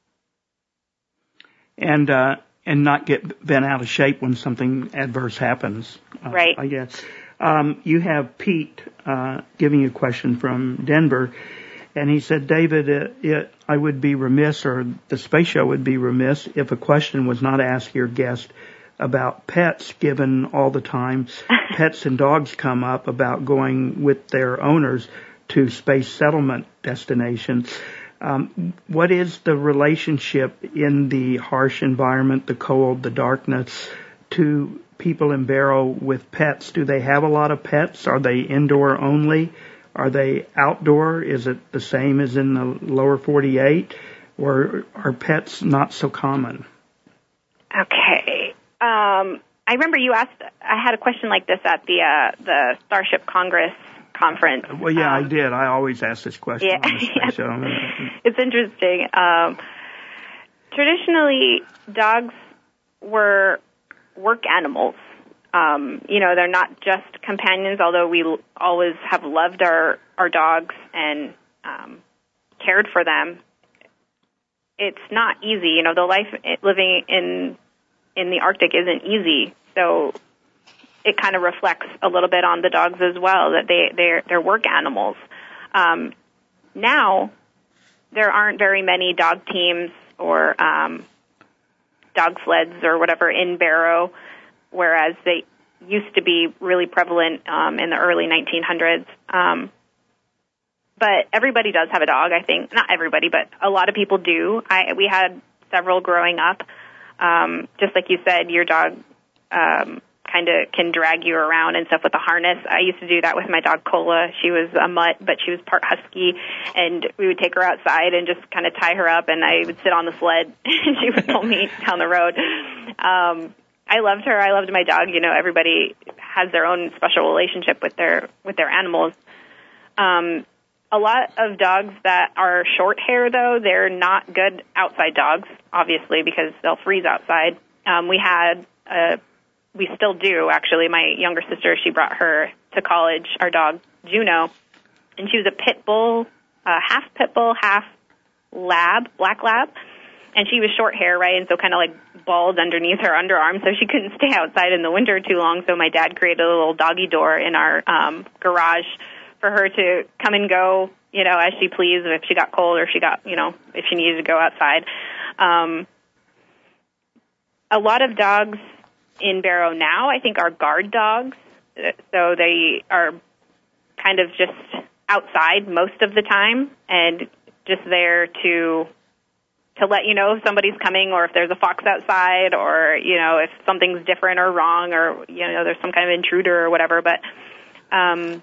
And uh, and not get bent out of shape when something adverse happens. Uh, right. I guess. Um, you have Pete uh, giving you a question from Denver, and he said, David, uh, it, I would be remiss, or the space show would be remiss, if a question was not asked your guest about pets, given all the time pets and dogs come up about going with their owners to space settlement destinations. Um, what is the relationship in the harsh environment, the cold, the darkness, to people in Barrow with pets? Do they have a lot of pets? Are they indoor only? Are they outdoor? Is it the same as in the lower forty-eight? Or are pets not so common? Okay. Um, I remember you asked, I had a question like this at the uh, the Starship Congress conference. Well, yeah, um, I did. I always ask this question yeah, on the space show. It's interesting. Um, traditionally, dogs were work animals. Um, you know, they're not just companions, although we l- always have loved our, our dogs and um, cared for them. It's not easy. You know, the life living in in the Arctic isn't easy. So it kind of reflects a little bit on the dogs as well, that they, they're, they're work animals. Um, now, there aren't very many dog teams or um, dog sleds or whatever in Barrow, whereas they used to be really prevalent um, in the early nineteen hundreds. Um, but everybody does have a dog, I think. Not everybody, but a lot of people do. I, we had several growing up. Um, just like you said, your dog um, kind of can drag you around and stuff with a harness. I used to do that with my dog Cola. She was a mutt, but she was part husky, and we would take her outside and just kind of tie her up, and I would sit on the sled, and she would pull me down the road. Um, I loved her. I loved my dog. You know, everybody has their own special relationship with their with their animals. Um, a lot of dogs that are short hair, though, they're not good outside dogs, obviously, because they'll freeze outside. Um, we had, uh, we still do, actually. My younger sister, she brought her to college, our dog, Juno, and she was a pit bull, uh, half pit bull, half lab, black lab. And she was short hair, right, and so kind of like bald underneath her underarm, so she couldn't stay outside in the winter too long. So my dad created a little doggy door in our um, garage for her to come and go, you know, as she pleased, if she got cold or if she got, you know, if she needed to go outside. Um, a lot of dogs in Barrow now, I think, are guard dogs. So they are kind of just outside most of the time and just there to to let you know if somebody's coming or if there's a fox outside or, you know, if something's different or wrong or, you know, there's some kind of intruder or whatever. But, um,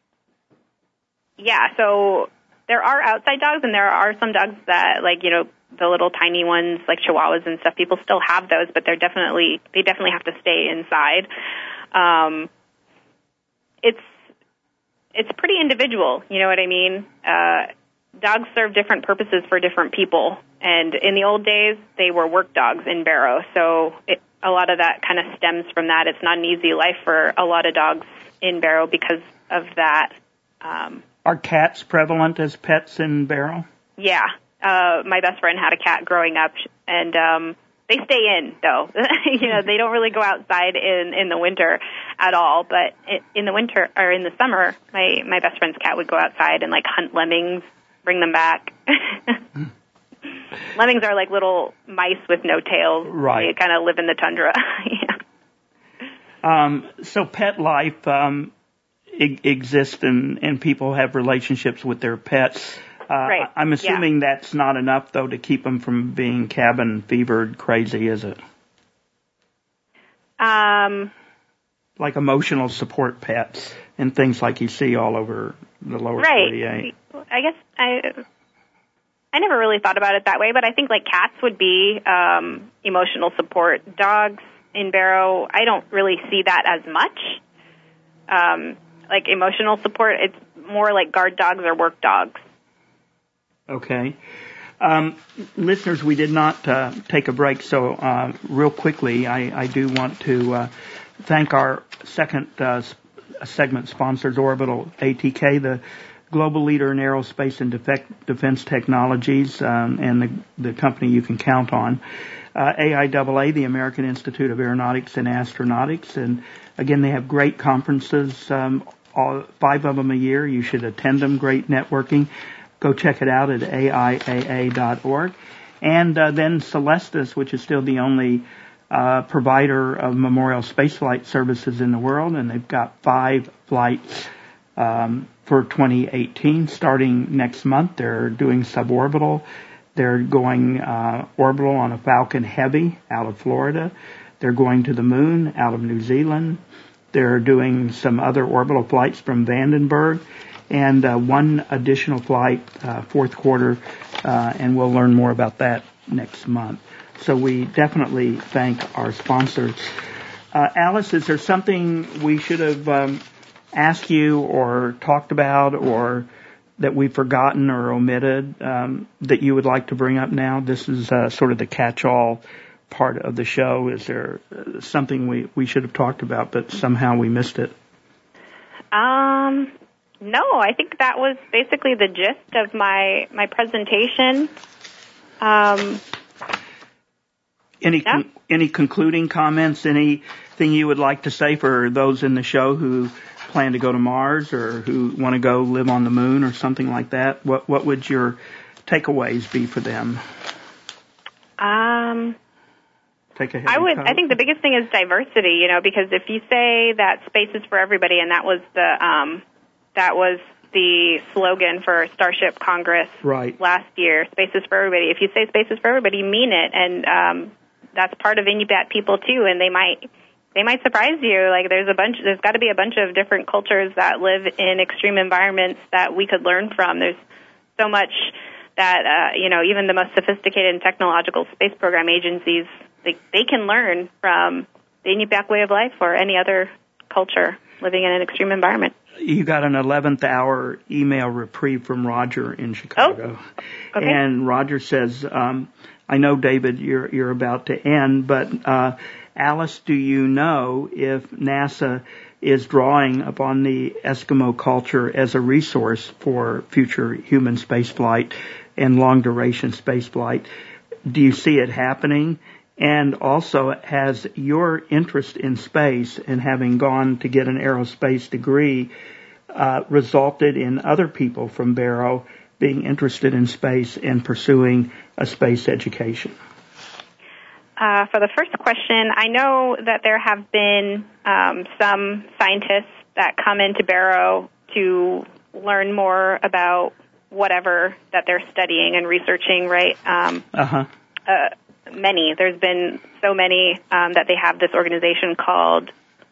yeah, so there are outside dogs and there are some dogs that, like, you know, the little tiny ones like Chihuahuas and stuff, people still have those, but they're definitely they definitely have to stay inside. Um, it's it's pretty individual, you know what I mean? Uh, dogs serve different purposes for different people, and in the old days, they were work dogs in Barrow, so it, a lot of that kind of stems from that. It's not an easy life for a lot of dogs in Barrow because of that. Um, Are cats prevalent as pets in Barrow? Yeah. Uh, my best friend had a cat growing up, and um, they stay in, though. You know, they don't really go outside in, in the winter at all, but it, in the winter, or in the summer, my, my best friend's cat would go outside and, like, hunt lemmings, bring them back. Lemmings are like little mice with no tails. Right. They kind of live in the tundra. Yeah. Um, so pet life um, e- exists, and, and people have relationships with their pets. Uh, Right. I'm assuming Yeah. that's not enough, though, to keep them from being cabin fevered crazy, is it? Um, Like emotional support pets and things like you see all over the lower right. forty-eight. I guess I I never really thought about it that way, but I think like cats would be um, emotional support. Dogs in Barrow, I don't really see that as much. Um, like emotional support, it's more like guard dogs or work dogs. Okay. Um, listeners, we did not uh, take a break, so uh, real quickly, I, I do want to uh, thank our second uh, segment sponsors, Orbital A T K, the global leader in aerospace and defect, defense technologies, um, and the, the company you can count on. Uh, A I A A, the American Institute of Aeronautics and Astronautics, and again, they have great conferences, um, all, five of them a year. You should attend them. Great networking. Go check it out at A I A A dot org. And uh, then Celestis, which is still the only uh, provider of memorial spaceflight services in the world, and they've got five flights um, for twenty eighteen. Starting next month, they're doing suborbital. They're going uh, orbital on a Falcon Heavy out of Florida. They're going to the moon out of New Zealand. They're doing some other orbital flights from Vandenberg, and uh, one additional flight uh, fourth quarter, uh, and we'll learn more about that next month. So we definitely thank our sponsors. Uh, Alice, is there something we should have um, asked you or talked about, or that we've forgotten or omitted um, that you would like to bring up now? This is uh, sort of the catch-all part of the show. Is there uh, something we, we should have talked about, but somehow we missed it? Um, no, I think that was basically the gist of my, my presentation. Um, any yeah. con- any concluding comments, anything you would like to say for those in the show who plan to go to Mars or who want to go live on the moon or something like that? What what would your takeaways be for them? Um, Take a I would. coat. I think the biggest thing is diversity. You know, because if you say that space is for everybody, and that was the um, that was the slogan for Starship Congress right. last year, space is for everybody. If you say space is for everybody, you mean it, and um, that's part of Inupiat people too, and they might. They might surprise you. Like there's a bunch, there's got to be a bunch of different cultures that live in extreme environments that we could learn from. There's so much that, uh, you know, even the most sophisticated and technological space program agencies, they, they can learn from the Inupiaq way of life or any other culture living in an extreme environment. You got an eleventh hour email reprieve from Roger in Chicago. Oh, okay. And Roger says, um, I know, David, you're, you're about to end, but, uh, Alice, do you know if NASA is drawing upon the Eskimo culture as a resource for future human spaceflight and long-duration spaceflight? Do you see it happening? And also, has your interest in space and having gone to get an aerospace degree uh, resulted in other people from Barrow being interested in space and pursuing a space education? Uh, for the first question, I know that there have been um, some scientists that come into Barrow to learn more about whatever that they're studying and researching, right? Um, uh-huh. uh, many. There's been so many um, that they have this organization called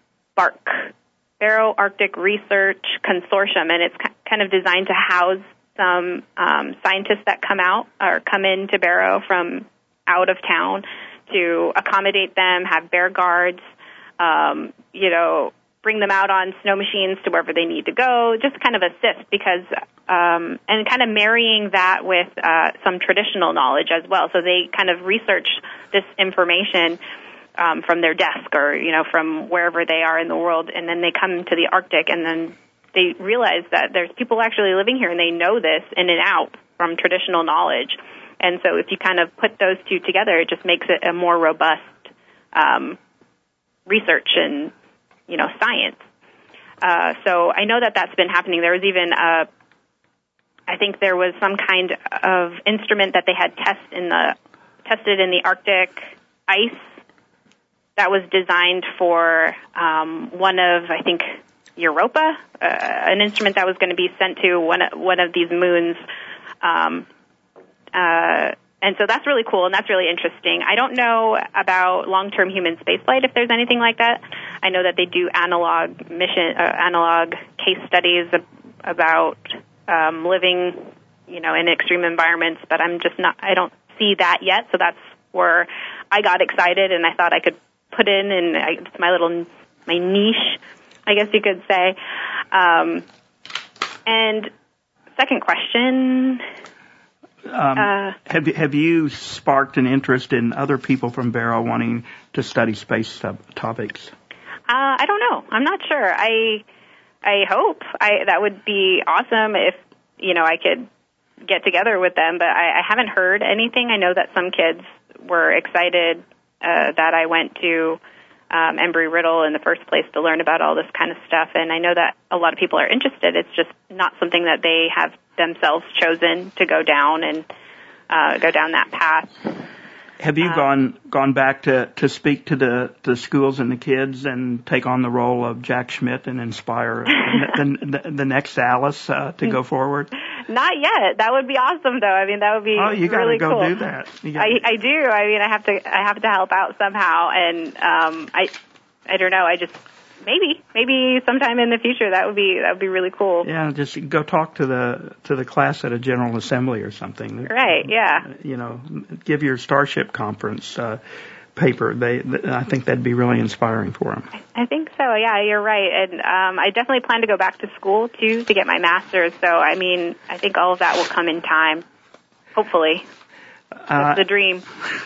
BARC, Barrow Arctic Research Consortium, and it's kind of designed to house some um, scientists that come out or come into Barrow from out of town to accommodate them, have bear guards, um, you know, bring them out on snow machines to wherever they need to go, just kind of assist because, um, and kind of marrying that with uh, some traditional knowledge as well. So they kind of research this information um, from their desk or, you know, from wherever they are in the world, and then they come to the Arctic, and then they realize that there's people actually living here, and they know this in and out from traditional knowledge. And so if you kind of put those two together, it just makes it a more robust um, research and, you know, science. Uh, so I know that that's been happening. There was even, a, I think there was some kind of instrument that they had test in the, tested in the Arctic ice that was designed for um, one of, I think, Europa, uh, an instrument that was going to be sent to one, one of these moons. Um, uh, and so that's really cool, and that's really interesting. I don't know about long-term human spaceflight, if there's anything like that. I know that they do analog mission, uh, analog case studies ab- about um, living, you know, in extreme environments, but I'm just not, I don't see that yet, so that's where I got excited, and I thought I could put in, and I, it's my little, my niche, I guess you could say. Um, and second question... Um, uh, have have you sparked an interest in other people from Barrow wanting to study space sub- topics? Uh, I don't know. I'm not sure. I I hope I that would be awesome if you know I could get together with them, but I, I haven't heard anything. I know that some kids were excited uh, that I went to um, Embry-Riddle in the first place to learn about all this kind of stuff, and I know that a lot of people are interested. It's just not something that they have themselves chosen to go down and uh, go down that path. Have you um, gone gone back to, to speak to the, the schools and the kids and take on the role of Jack Schmitt and inspire the, the, the next Alice uh, to go forward? Not yet. That would be awesome, though. I mean, that would be oh, you gotta really go cool. do that. You I, I do. I mean, I have to. I have to help out somehow, and um, I, I don't know. I just. Maybe, maybe sometime in the future that would be that would be really cool. Yeah, just go talk to the to the class at a General Assembly or something. Right. Yeah. You know, give your Starship Conference uh, paper. They, I think that'd be really inspiring for them. I think so. Yeah, you're right. And um, I definitely plan to go back to school too to get my master's. So I mean, I think all of that will come in time. Hopefully, that's uh, the dream.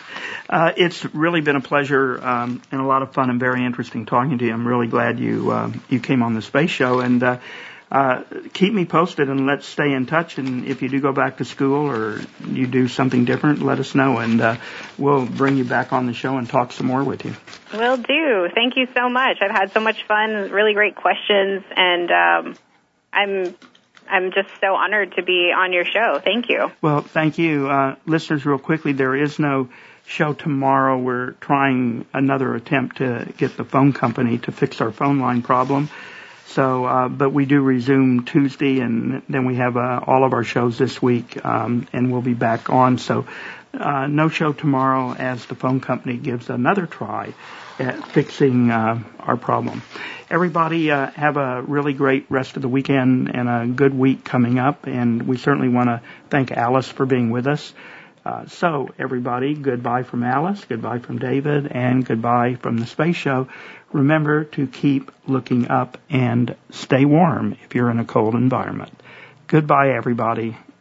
Uh, it's really been a pleasure um, and a lot of fun and very interesting talking to you. I'm really glad you uh, you came on the Space Show, and uh, uh, keep me posted and let's stay in touch. And if you do go back to school or you do something different, let us know, and uh, we'll bring you back on the show and talk some more with you. Will do. Thank you so much. I've had so much fun, really great questions, and um, I'm I'm just so honored to be on your show. Thank you. Well, thank you. Uh, listeners, real quickly, there is no show tomorrow. We're trying another attempt to get the phone company to fix our phone line problem. So, uh, but we do resume Tuesday, and then we have uh, all of our shows this week, um, and we'll be back on. So, uh, no show tomorrow as the phone company gives another try at fixing uh, our problem. Everybody, uh, have a really great rest of the weekend and a good week coming up, and we certainly want to thank Alice for being with us. Uh, so, everybody, goodbye from Alice, goodbye from David, and goodbye from the Space Show. Remember to keep looking up and stay warm if you're in a cold environment. Goodbye, everybody.